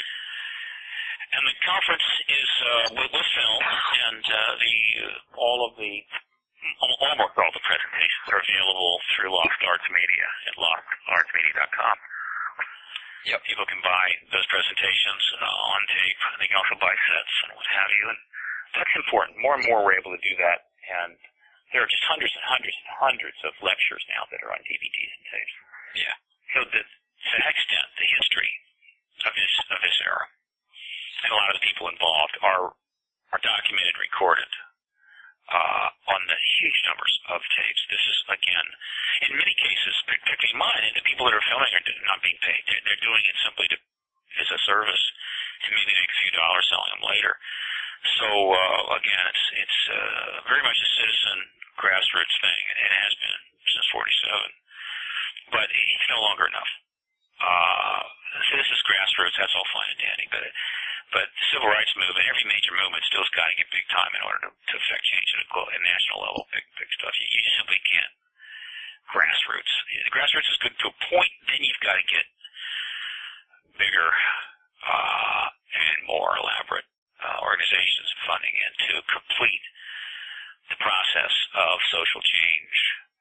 And the conference is uh, with, with film, and uh, the uh, all of the almost all the presentations are available through Lost Arts Media at lost arts media dot com. Yep, people can buy those presentations uh, on tape. They can also buy sets and what have you, and that's important. More and more we're able to do that, and there are just hundreds and hundreds and hundreds of lectures now that are on D V Ds and tapes. Yeah. So the, to that extent, the history of this of this era, and a lot of the people involved are are documented, recorded uh, on the huge numbers of tapes. This is, again, in many cases, particularly mine, and the people that are filming are not being paid. They're, they're doing it simply to, as a service to maybe make a few dollars selling them later. So, uh, again, it's it's uh, very much a citizen grassroots thing. It has been since forty-seven. But it's no longer enough. Uh, citizens grassroots, that's all fine and dandy, but it, but the civil rights movement, every major movement still's got to get big time in order to, to affect change at a, global, at national level, big, big stuff. You, you simply can't. Grassroots. The grassroots is good to a point, then you've got to get bigger, uh, and more elaborate, uh, organizations and funding in to complete the process of social change.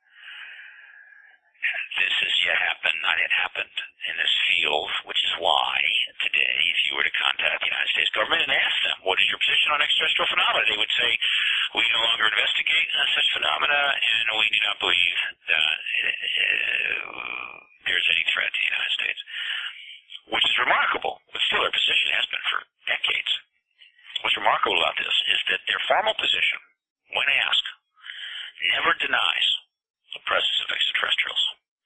This has yet happened, not yet happened in this field, which is why today, if you were to contact the United States government and ask them, what is your position on extraterrestrial phenomena, they would say, we no longer investigate uh, such phenomena, and we do not believe that uh, there's any threat to the United States. Which is remarkable, but still their position has been for decades. What's remarkable about this is that their formal position, when asked, never denies the presence of extraterrestrials.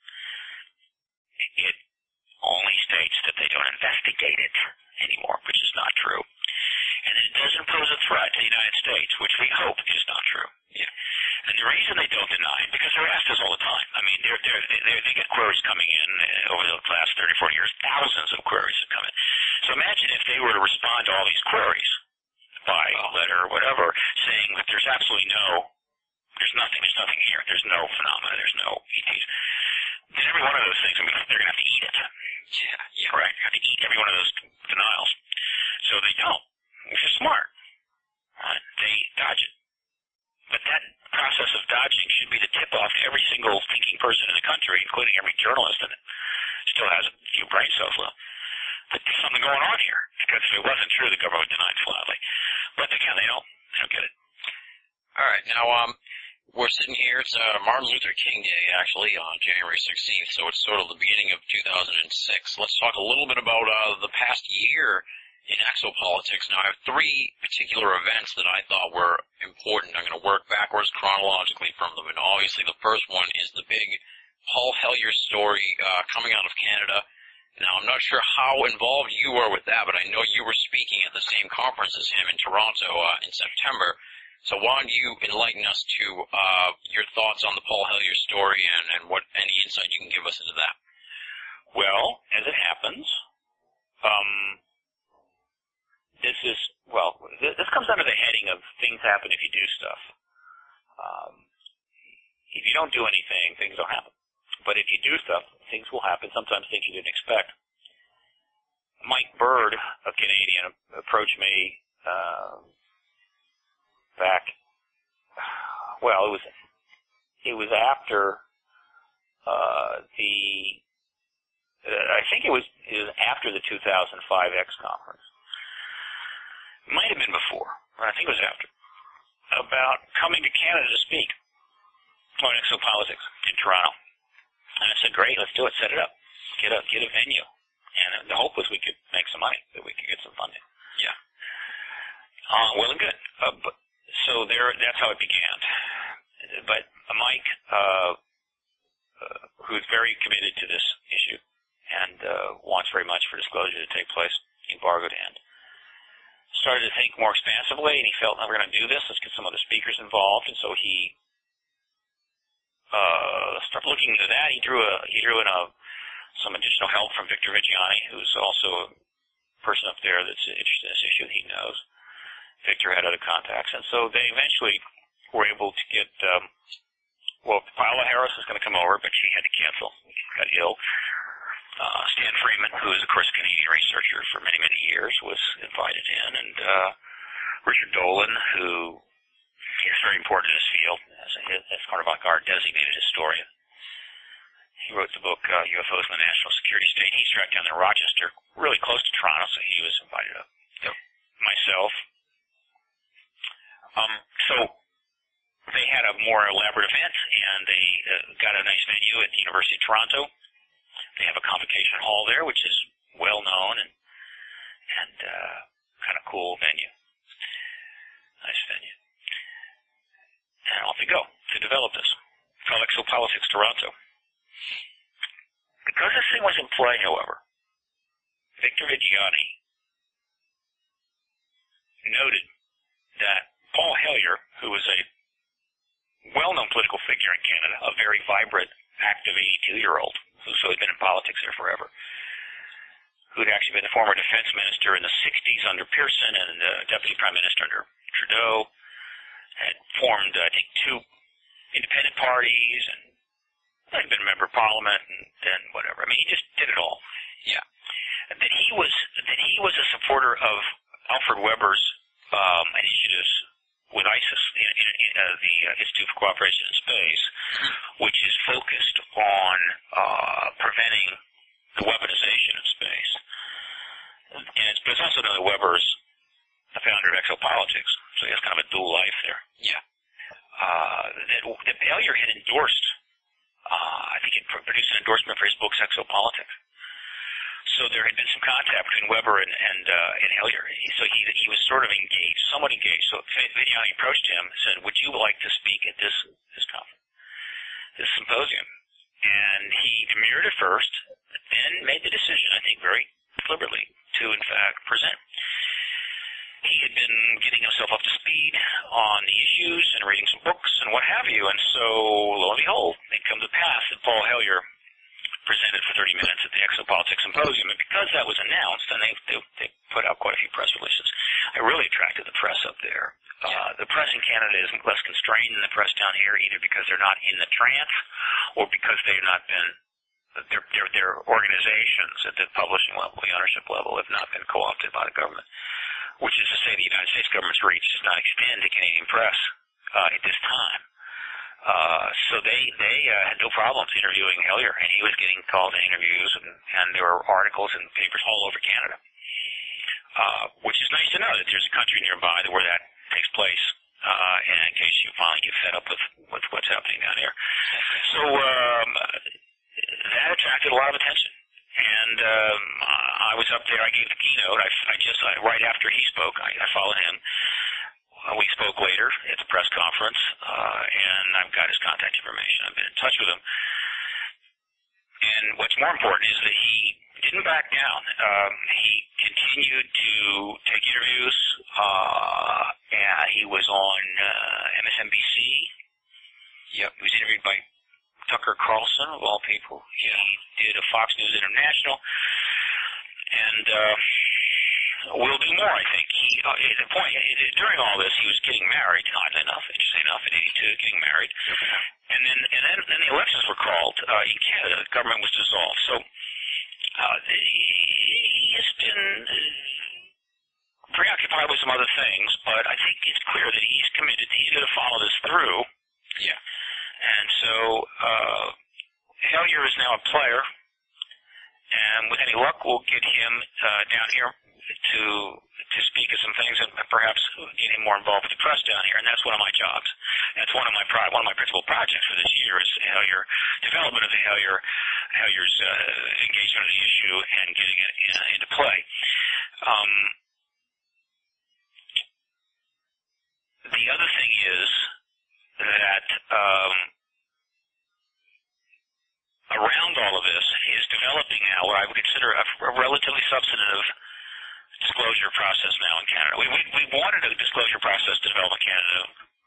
It only states that they don't investigate it anymore, which is not true. And it doesn't pose a threat to the United States, which we hope is not true. Yeah. And the reason they don't deny it, because they're asked this all the time. I mean, they're, they're, they're, they get queries coming in uh, over the last thirty, forty years. Thousands of queries have come in. So imagine if they were to respond to all these queries by letter or whatever, saying that there's absolutely no, there's nothing, there's nothing here, there's no phenomena, there's no E Ts. Then every one of those things, I mean, they're going to have to eat it. Yeah, yeah, right. They have to eat every one of those denials. So they don't, which is smart. Right? They dodge it. But that process of dodging should be the tip-off to every single thinking person in the country, including every journalist that still has a few brain cells left. But there's something going on here. Because if it wasn't true, the government would deny it flatly. But they can't, they don't. They don't get it. All right. Now, um, we're sitting here. It's uh, Martin Luther King Day, actually, on January sixteenth, so it's sort of the beginning of two thousand six. Let's talk a little bit about uh, the past year in exopolitics. Now, I have three particular events that I thought were important. I'm going to work backwards chronologically from them, and obviously the first one is the big Paul Hellyer story uh, coming out of Canada. Now, I'm not sure how involved you were with that, but I know you were speaking at the same conference as him in Toronto uh, in September. So why don't you enlighten us to uh, your thoughts on the Paul Hellyer story and, and what any insight you can give us into that? Well, as it happens, um, this is, well, th- this comes under the heading of things happen if you do stuff. Um, if you don't do anything, things don't happen. But if you do stuff, things will happen, sometimes things you didn't expect. Mike Bird, a Canadian, approached me uh, back, well, it was it was after uh, the, uh, I think it was, it was after the two thousand five X conference. It might have been before, but I think it was after, about coming to Canada to speak on exopolitics in Toronto. And I said, great, let's do it, set it up, get a, get a venue. And the hope was we could make some money, that we could get some funding. Yeah. Uh, well and good. Uh, but, so there, that's how it began. But uh, Mike, uh, uh, who's very committed to this issue and uh, wants very much for disclosure to take place, embargoed end, started to think more expansively, and he felt, no, we're going to do this, let's get some other speakers involved. And so he uh, started looking into that. He drew a he drew in a some additional help from Victor Viggiani, who's also a person up there that's interested in this issue that he knows. Victor had other contacts, and so they eventually were able to get, um, well, Paola Harris was going to come over, but she had to cancel. She got ill. Uh, Stan Freeman, who is, of course, a Canadian researcher for many, many years, was invited in, and uh, Richard Dolan, who is very important in this field, as, a, as kind of like our designated historian. He wrote the book uh, U F Os in the National Security State. He's right down in Rochester, really close to Toronto, so he was invited up. Yep. Myself. Um, so they had a more elaborate event, and they uh, got a nice venue at the University of Toronto. They have a convocation hall there, which is well known and and uh, kind of cool venue. Nice venue. And off they go to develop this. It's called Exopolitics Toronto. Because this thing was in play, however, Victor Viggiani noted that Paul Hellyer, who was a well-known political figure in Canada, a very vibrant, active eighty-two-year-old, who so had been in politics there forever, who had actually been the former defense minister in the sixties under Pearson and uh, deputy prime minister under Trudeau, had formed, I think, two independent parties, and had been a member of parliament, and, and whatever. I mean, he just did it all. Yeah. And that he was that he was a supporter of Alfred Weber's um, initiatives with ISIS, in, in, in, uh, the uh, Institute for Cooperation in Space, which is focused on uh, preventing the weaponization of space. And it's, but it's also known that Weber's the founder of exopolitics, so he has kind of a dual life there. Yeah. Uh, that, that Hellyer had endorsed, uh, I think he produced an endorsement for his book, Exopolitics. So there had been some contact between Weber and and, uh, and Hellyer. So he he was sort of engaged, somewhat engaged. So Viggiani approached him and said, "Would you like to speak at this this conference, this symposium?" And he demurred at first, then made the decision, I think, very deliberately, to in fact present. He had been getting himself up to speed on the issues and reading some books and what have you. And so, lo and behold, it come to pass that Paul Hellyer presented for thirty minutes at the Exopolitics Symposium, and because that was announced, and they, they they put out quite a few press releases, it really attracted the press up there. Uh, the press in Canada is less constrained than the press down here, either because they're not in the trance, or because they've not been, their their their organizations at the publishing level, the ownership level, have not been co-opted by the government. Which is to say, the United States government's reach does not extend to Canadian press uh, at this time. Uh, so they, they, uh, had no problems interviewing Hellyer, and he was getting called to interviews, and, and there were articles and papers all over Canada. Uh, which is nice to know that there's a country nearby where that takes place, uh, and in case you finally get fed up with, with what's happening down here. So, um, that attracted a lot of attention. And, um, I was up there, I gave the keynote, I, I just, I, right after he spoke, I, I followed him. We spoke later at the press conference, uh, and I've got his contact information. I've been in touch with him. And what's more important is that he didn't back down. Um, he continued to take interviews, uh, and he was on uh, Carlson, of all people. He did a Fox News International, and uh, will do more, I think. He, uh, the point, during all this, he was getting married, oddly enough, interesting enough, at eighty-two, getting married. And then, and then, then the elections were called uh, in Canada. The government was dissolved. So uh, the, he has been preoccupied with some other things, but I think it's clear that he's committed. He's going to follow this through. Yeah. And so uh, Hellyer is now a player, and with any luck, we'll get him uh, down here to to speak of some things and perhaps get him more involved with the press down here. And that's one of my jobs. That's one of my pro- one of my principal projects for this year is Hellyer, development of the Hellyer, Hellyer's uh, engagement of the issue and getting it uh, into play. Um, the other thing is that um, around all of this is developing now what I would consider a, a relatively substantive disclosure process now in Canada. We, we, we wanted a disclosure process to develop in Canada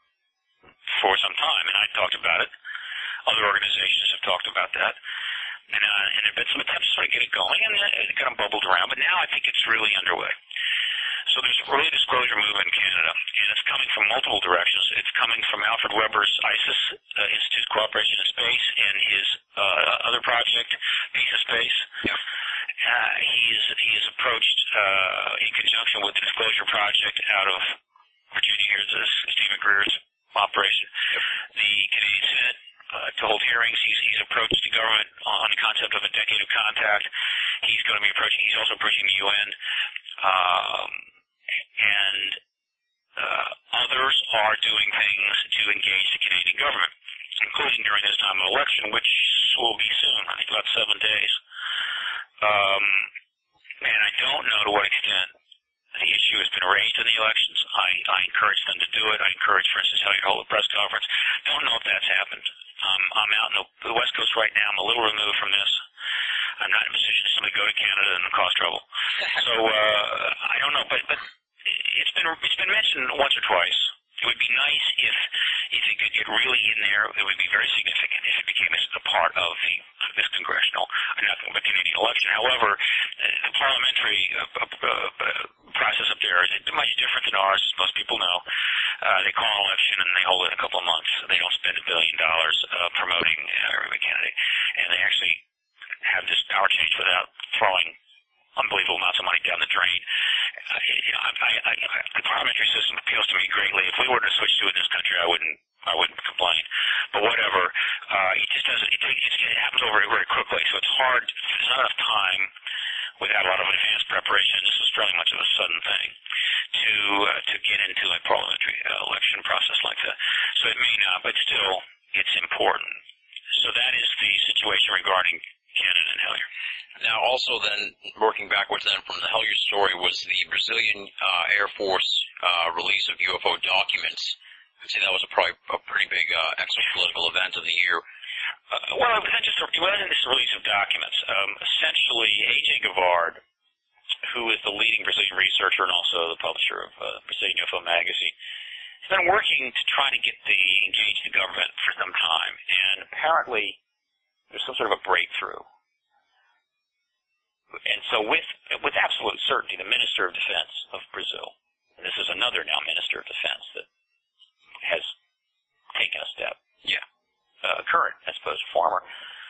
for some time, and I talked about it. Other organizations have talked about that. And, uh, and there have been some attempts to sort of get it going, and it kind of bubbled around, but now I think it's really underway. So there's a early disclosure movement in Canada, and it's coming from multiple directions. It's coming from Alfred Weber's ISIS, uh, Institute of Cooperation in Space, and his uh, other project, Peace of Space. Yeah. Uh, he's he's approached uh, in conjunction with the Disclosure Project out of Virginia. Here's this Stephen Greer's operation. Yep. The Canadian Senate uh, to hold hearings. He's he's approached the government on the concept of a decade of contact. He's going to be approaching. He's also approaching the U N. Um, and uh, others are doing things to engage the Canadian government, including during this time of election, which will be soon. I think about seven days. Um, and I don't know to what extent the issue has been raised in the elections. I, I encourage them to do it. I encourage, for instance, how you hold a press conference. Don't know if that's happened. Um, I'm out in the, the West Coast right now. I'm a little removed from this. I'm not in a position to simply go to Canada and cause trouble. So uh, I don't know, but but it's been it's been mentioned once or twice. It would be nice if if it could get really in there. It would be very significant if it became a, a part of the of this congressional, not the Canadian election. However, the parliamentary uh, uh, process up there is much different than ours, as most people know. Uh, they call an election and they hold it in a couple of months. They don't spend a billion dollars uh, promoting uh, a candidate, and they actually have this power change without throwing unbelievable amounts of money down the drain. Uh, you know, I, I, I, the parliamentary system appeals to me greatly. If we were to switch to it in this country, I wouldn't, I wouldn't complain. But whatever, uh, it just doesn't. It, takes, it happens over very quickly, so it's hard. There's not enough time without a lot of advanced preparation. This is fairly much of a sudden thing to uh, to get into a parliamentary uh, election process like that. So it may not, but still, it's important. So that is the situation regarding Canada and Hellyer. Now, also then, working backwards then from the Hellyer story was the Brazilian uh, Air Force uh, release of U F O documents. I'd say that was a, probably a pretty big uh, extra-political event of the year. Uh, well, it wasn't just a, it wasn't just a release of documents. Um, essentially, A J Guevara, who is the leading Brazilian researcher and also the publisher of uh, Brazilian U F O magazine, has been working to try to get the engage the government for some time, and apparently there's some sort of a breakthrough. And so with with absolute certainty, the Minister of Defense of Brazil, and this is another now Minister of Defense that has taken a step, yeah, uh, current as opposed to former,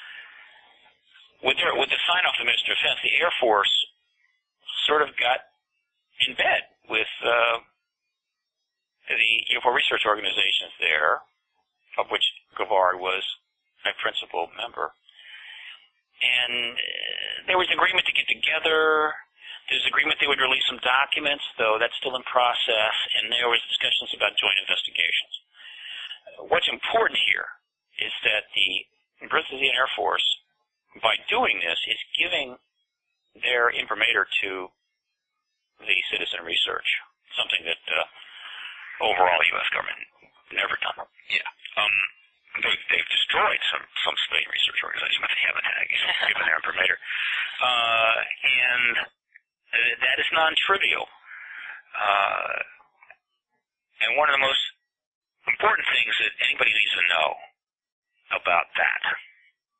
with, their, with the sign-off of the Minister of Defense, the Air Force sort of got in bed with uh, the U F O research organizations there, of which Guevara was a principal member. And uh, there was agreement to get together. There's agreement they would release some documents, though that's still in process, and there was discussions about joint investigations. Uh, what's important here is that the Brazilian Air Force, by doing this, is giving their informator to the citizen research, something that uh, overall the U S government never done. Yeah. Um, They've, they've destroyed some, some space research organizations, but they haven't had, given their informator. Uh, and uh, that is non-trivial. Uh, and one of the most important things that anybody needs to know about that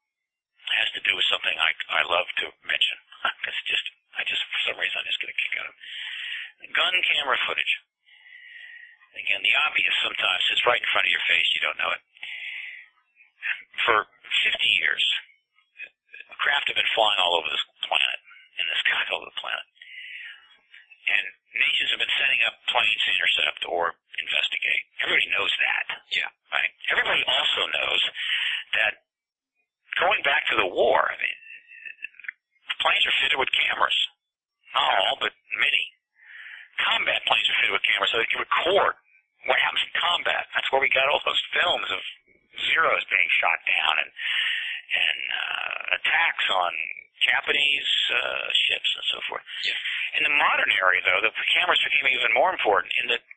has to do with something I, I love to mention. It's just, I just, for some reason, I just get a kick out of it. Gun camera footage. Again, the obvious sometimes is right in front of your face. You don't know it. For fifty years, craft have been flying all over this planet, in the skies all over the planet. And nations have been sending up planes to intercept or investigate. Everybody knows that. Yeah. Right? Everybody also knows that going back to the war, I mean, planes are fitted with cameras. Not all, but many. Combat planes are fitted with cameras so they can record what happens in combat. That's where we got all those films of Zeros being shot down and and uh, attacks on Japanese uh, ships and so forth. Yeah. In the modern era, though, the cameras became even more important in that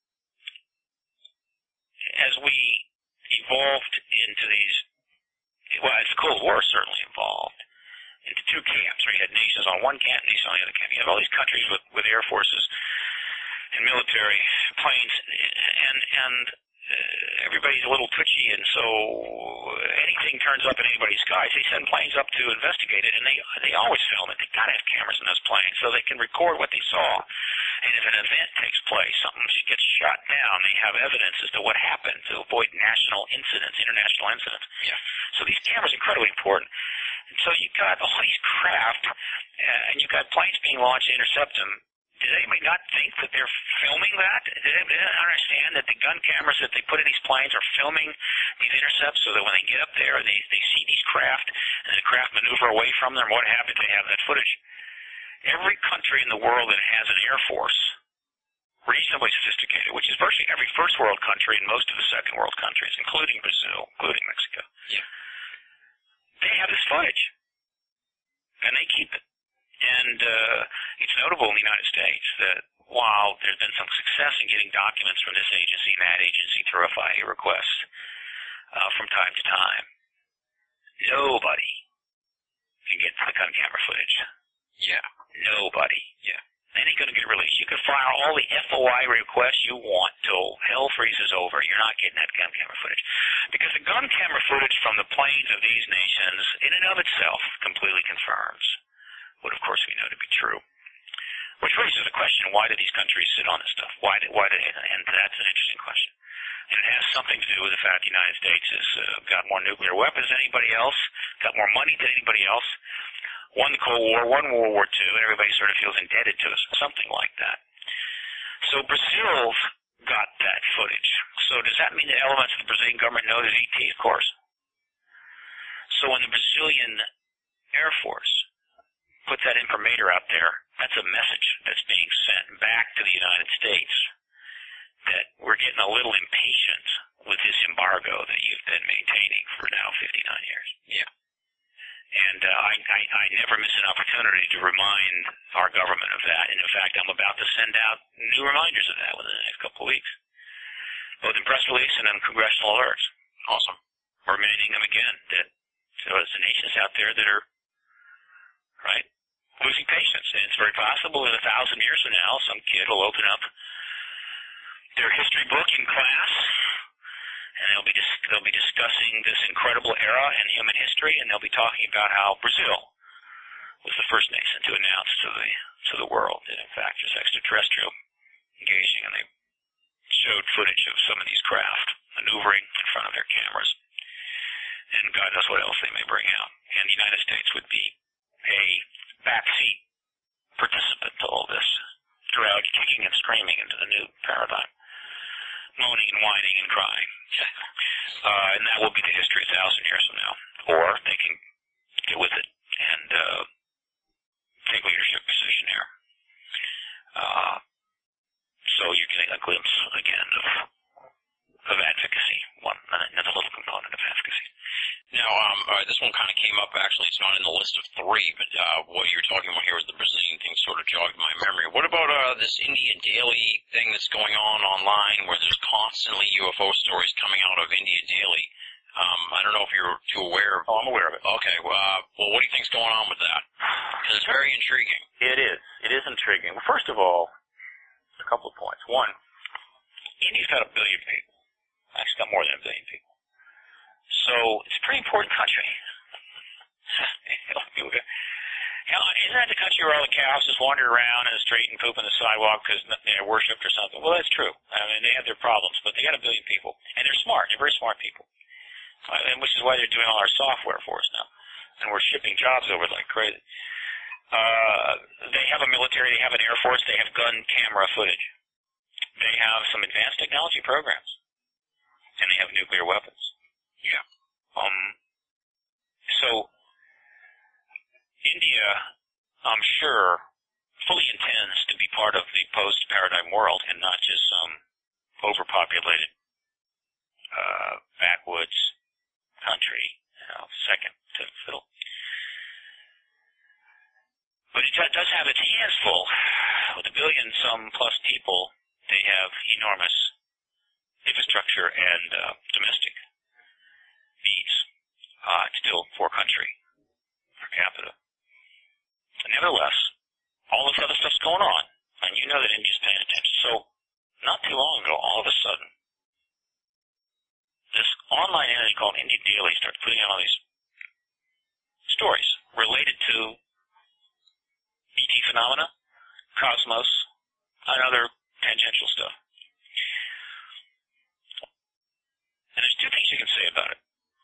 as we evolved into these, well, as the Cold War certainly evolved, into two camps, where you had nations on one camp, nations on the other camp. You have all these countries with, with air forces and military planes, and and uh, everybody's a little twitchy, and so anything turns up in anybody's skies, they send planes up to investigate it, and they they always film it. They gotta have cameras in those planes so they can record what they saw. And if an event takes place, something gets shot down, they have evidence as to what happened to avoid national incidents, international incidents. Yeah. So these cameras are incredibly important. And so you've got all these craft, uh, and you've got planes being launched to intercept them. Did anybody not think that they're filming that? Did anybody not understand that the gun cameras that they put in these planes are filming these intercepts so that when they get up there and they, they see these craft and the craft maneuver away from them, what happens? They have that footage. Every country in the world that has an air force, reasonably sophisticated, which is virtually every first world country and most of the second world countries, including Brazil, including Mexico, Yeah. they have this footage, and they keep it. And uh, it's notable in the United States that while there's been some success in getting documents from this agency and that agency through F I A requests uh, from time to time, nobody can get the gun camera footage. Yeah. Nobody. Yeah. They ain't going to get released. You can file all the F O I requests you want till hell freezes over. You're not getting that gun camera footage. Because the gun camera footage from the planes of these nations, in and of itself, completely confirms what, of course, we know to be true. Which raises the question, why do these countries sit on this stuff? Why do, why do, and that's an interesting question. And it has something to do with the fact the United States has uh, got more nuclear weapons than anybody else, got more money than anybody else, won the Cold War, won World War Two, and everybody sort of feels indebted to us, something like that. So Brazil's got that footage. So does that mean that elements of the Brazilian government know there's E T? Of course. So when the Brazilian Air Force puts that imprimatur out there, that's a message that's being sent back to the United States that we're getting a little impatient with this embargo that you've been maintaining for now fifty-nine years. Yeah. And uh, I, I, I never miss an opportunity to remind our government of that. And in fact, I'm about to send out new reminders of that within the next couple of weeks, both in press release and in congressional alerts. Awesome. Reminding them again that so there's the nations out there that are, right, losing patience. And it's very possible that a thousand years from now, some kid will open up their history book in class, and they'll be dis- they'll be discussing this incredible era in human history, and they'll be talking about how Brazil was the first nation to announce to the to the world that in fact it was extraterrestrial engaging, and they showed footage of some of these craft maneuvering in front of their cameras, and God knows what else they may bring out. And the United States would be a backseat participant to all this, dragged kicking and screaming into the new paradigm, moaning and whining and crying. Uh, and that will be the history a thousand years from now. Or they can get with it and uh, take leadership position here. Uh, so you're getting a glimpse again of of advocacy, one another little component of advocacy. Now, um, all right, this one kind of came up, actually. It's not in the list of three, but uh, what you're talking about here is the Brazilian thing sort of jogged my memory. What about uh, this India Daily thing that's going on online where there's constantly U F O stories coming out of India Daily? Um, I don't know if you're too aware of Oh, I'm aware of it. Okay, well, uh, well, what do you think's going on with that? Because it's very intriguing. It is. It is intriguing. Well, first of all, a couple of points. One, India's got a billion people. Actually, got more than a billion people. So it's a pretty important country. Hell, isn't that the country where all the cows just wander around in the street and poop on the sidewalk because they're worshipped or something? Well, that's true. I mean, they have their problems, but they got a billion people, and they're smart. They're very smart people, uh, and which is why they're doing all our software for us now, and we're shipping jobs over like crazy. Uh, they have a military, they have an air force, they have gun camera footage. They have some advanced technology programs, and they have nuclear weapons. Yeah. Um. So. India, I'm sure, fully intends to be part of the post-paradigm world and not just some overpopulated, uh, backwoods country, you know, second to fiddle. But it does have its hands full. With a billion some plus people, they have enormous infrastructure and uh, domestic needs. Uh, it's still poor country per capita. Nevertheless, all this other stuff's going on, and you know that India's paying attention. So, not too long ago, all of a sudden, this online entity called India Daily started putting out all these stories related to E T phenomena, cosmos, and other tangential stuff. And there's two things you can say about it.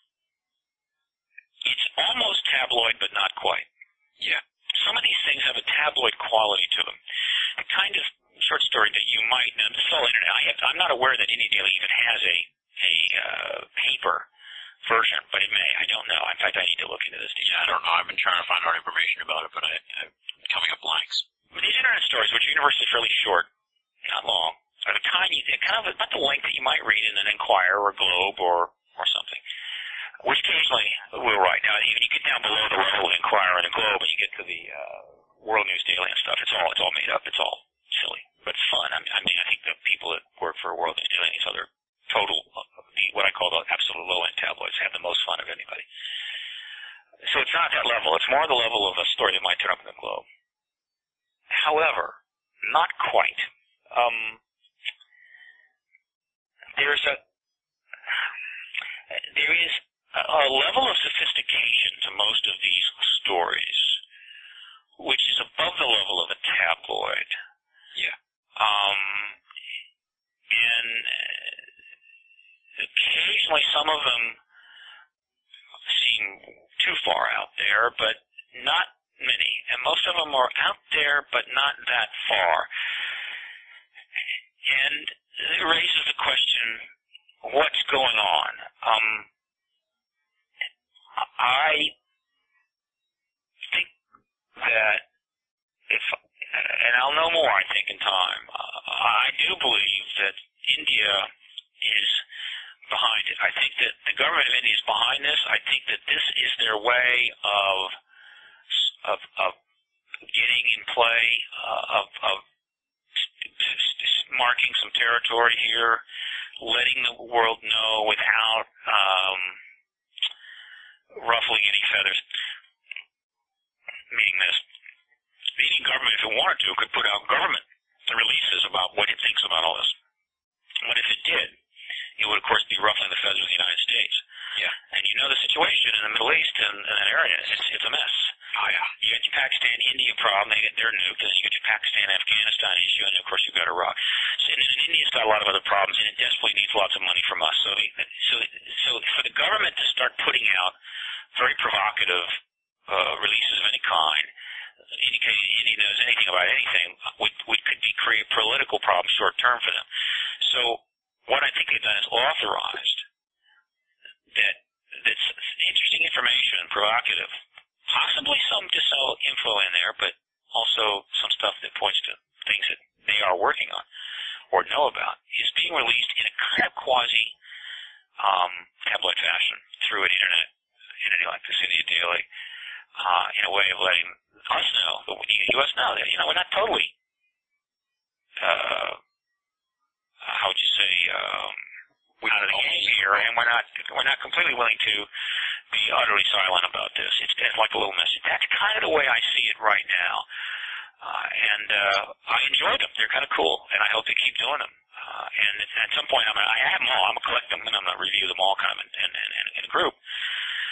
It's almost tabloid, but not quite. Yeah. Some of these things have a tabloid quality to them. The kind of short story that you might know, this is all internet. I have, I'm not aware that India Daily even has a, a uh, paper version, but it may. I don't know. In fact, I need to look into this. Yeah, I don't know. I've been trying to find out information about it, but I, I'm coming up blanks. But these internet stories, which are universally fairly short, not long, are the tiny, they're kind of about the length that you might read in an Enquirer or Globe or, or something. Which occasionally we'll write. Now, even you get down below the level of Enquirer and the Globe, and you get to the uh, World News Daily and stuff. It's all it's all made up. It's all silly, but it's fun. I mean, I mean, I think the people that work for World News Daily and these other total, the, what I call the absolute low-end tabloids, have the most fun of anybody. So it's not that level. It's more the level of a story that might turn up in the Globe. However, not quite. Um, there's a there is. a level of sophistication to most of these stories, which is above the level of a tabloid. Yeah. Um, and occasionally some of them seem too far out there, but not many. And most of them are out there, but not that far. And it raises the question, what's going on? Um, I think that if, and I'll know more, I think, in time, uh, I do believe that India is behind it. I think that the government of India is behind this. I think that this is their way of of, of getting in play, uh, of, of marking some territory here, letting the world know without um, ruffling any feathers. Meaning this, the Indian government, if it wanted to, could put out government releases about what it thinks about all this. But if it did, it would, of course, be ruffling the feathers of the United States. Yeah. And you know the situation in the Middle East and, and that area, it's, it's a mess. Oh, yeah. You got your Pakistan-India problem, they get their nuked, and you got your Pakistan-Afghanistan issue, and of course you've got Iraq. So, and, and India's got a lot of other problems, and it desperately needs lots of money from us. So, the, so, so for the government to start putting out very provocative uh, releases of any kind, indicating India knows anything about anything, would, would could be create political problems short term for them. So, what I think they've done is authorized that that's interesting information, provocative. Possibly some disinfo in there, but also some stuff that points to things that they are working on or know about is being released in a kind of quasi um, tabloid fashion through an internet entity like this India Daily, uh, in a way of letting us know, the U S know that, you know, we're not totally, uh, how would you say, um, out of the game here, and we're not we're not completely willing to be utterly silent about this. It's, it's like a little message. That's kind of the way I see it right now, uh, and uh, I enjoy them. They're kind of cool, and I hope they keep doing them. Uh, and at some point, I'm gonna, I have them all. I'm gonna collect them, and I'm gonna review them all, kind of in, in, in, in a group.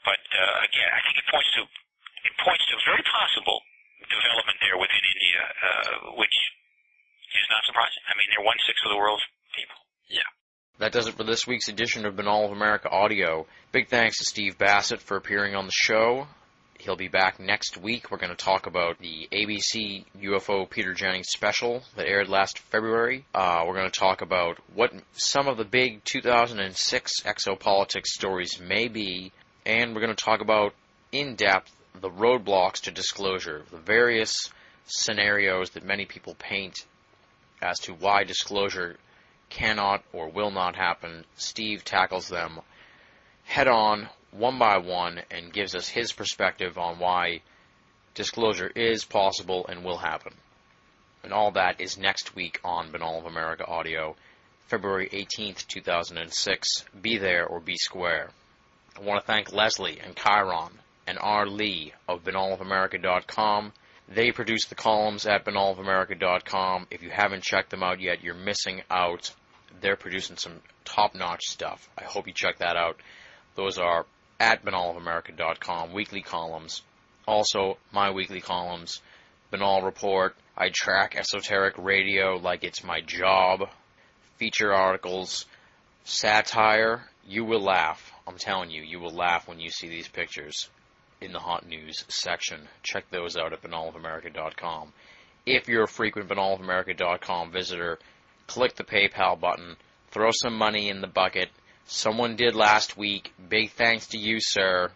But uh, again, I think it points to it points to very possible development there within India, uh, which is not surprising. I mean, they're one-sixth of the world's people. Yeah. That does it for this week's edition of Binnall of America Audio. Big thanks to Steve Bassett for appearing on the show. He'll be back next week. We're going to talk about the A B C U F O Peter Jennings special that aired last February. Uh, we're going to talk about what some of the big two thousand six exopolitics stories may be, and we're going to talk about, in depth, the roadblocks to disclosure, the various scenarios that many people paint as to why disclosure cannot or will not happen. Steve tackles them head on, one by one, and gives us his perspective on why disclosure is possible and will happen. And all that is next week on Binnall of America Audio, February eighteenth, two thousand six. Be there or be square. I want to thank Leslie and Chiron and R. Lee of Binnall of America dot com. They produce the columns at Binnall of America dot com. If you haven't checked them out yet, you're missing out. They're producing some top-notch stuff. I hope you check that out. Those are at Binnall of America dot com, weekly columns. Also, my weekly columns, Binnall Report. I track esoteric radio like it's my job. Feature articles, satire. You will laugh. I'm telling you, you will laugh when you see these pictures in the hot news section. Check those out at Binnall of America dot com. If you're a frequent Binnall of America dot com visitor, click the PayPal button. Throw some money in the bucket. Someone did last week. Big thanks to you, sir.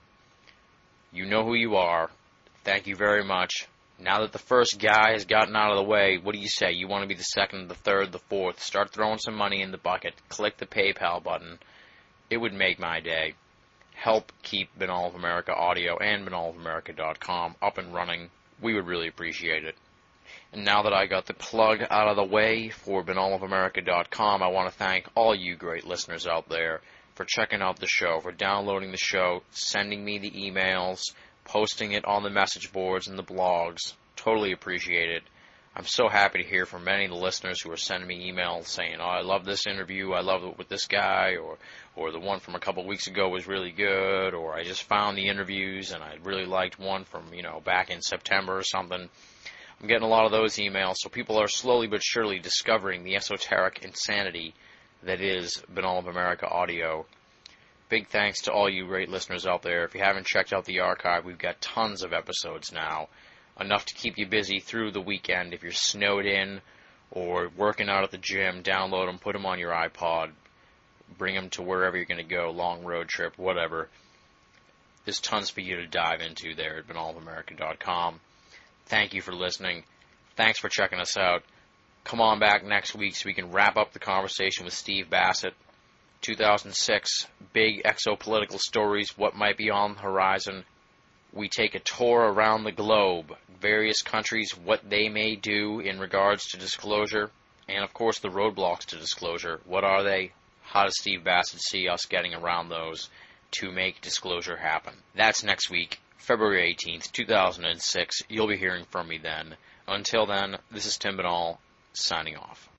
You know who you are. Thank you very much. Now that the first guy has gotten out of the way, what do you say? You want to be the second, the third, the fourth. Start throwing some money in the bucket. Click the PayPal button. It would make my day. Help keep Binnall of America Audio and Binnall of America dot com up and running. We would really appreciate it. And now that I got the plug out of the way for Binnall of America dot com, I want to thank all you great listeners out there for checking out the show, for downloading the show, sending me the emails, posting it on the message boards and the blogs. Totally appreciate it. I'm so happy to hear from many of the listeners who are sending me emails saying, oh, I love this interview, I love it with this guy, or or the one from a couple of weeks ago was really good, or I just found the interviews and I really liked one from, you know, back in September or something. I'm getting a lot of those emails, so people are slowly but surely discovering the esoteric insanity that is Binnall of America Audio. Big thanks to all you great listeners out there. If you haven't checked out the archive, we've got tons of episodes now, enough to keep you busy through the weekend. If you're snowed in or working out at the gym, download them, put them on your iPod, bring them to wherever you're going to go, long road trip, whatever. There's tons for you to dive into there at Binnall of America dot com. Thank you for listening. Thanks for checking us out. Come on back next week so we can wrap up the conversation with Steve Bassett. two thousand six, big exopolitical stories, what might be on the horizon. We take a tour around the globe, various countries, what they may do in regards to disclosure, and of course the roadblocks to disclosure. What are they? How does Steve Bassett see us getting around those to make disclosure happen? That's next week. February eighteenth, two thousand six. You'll be hearing from me then. Until then, this is Tim Binnall, signing off.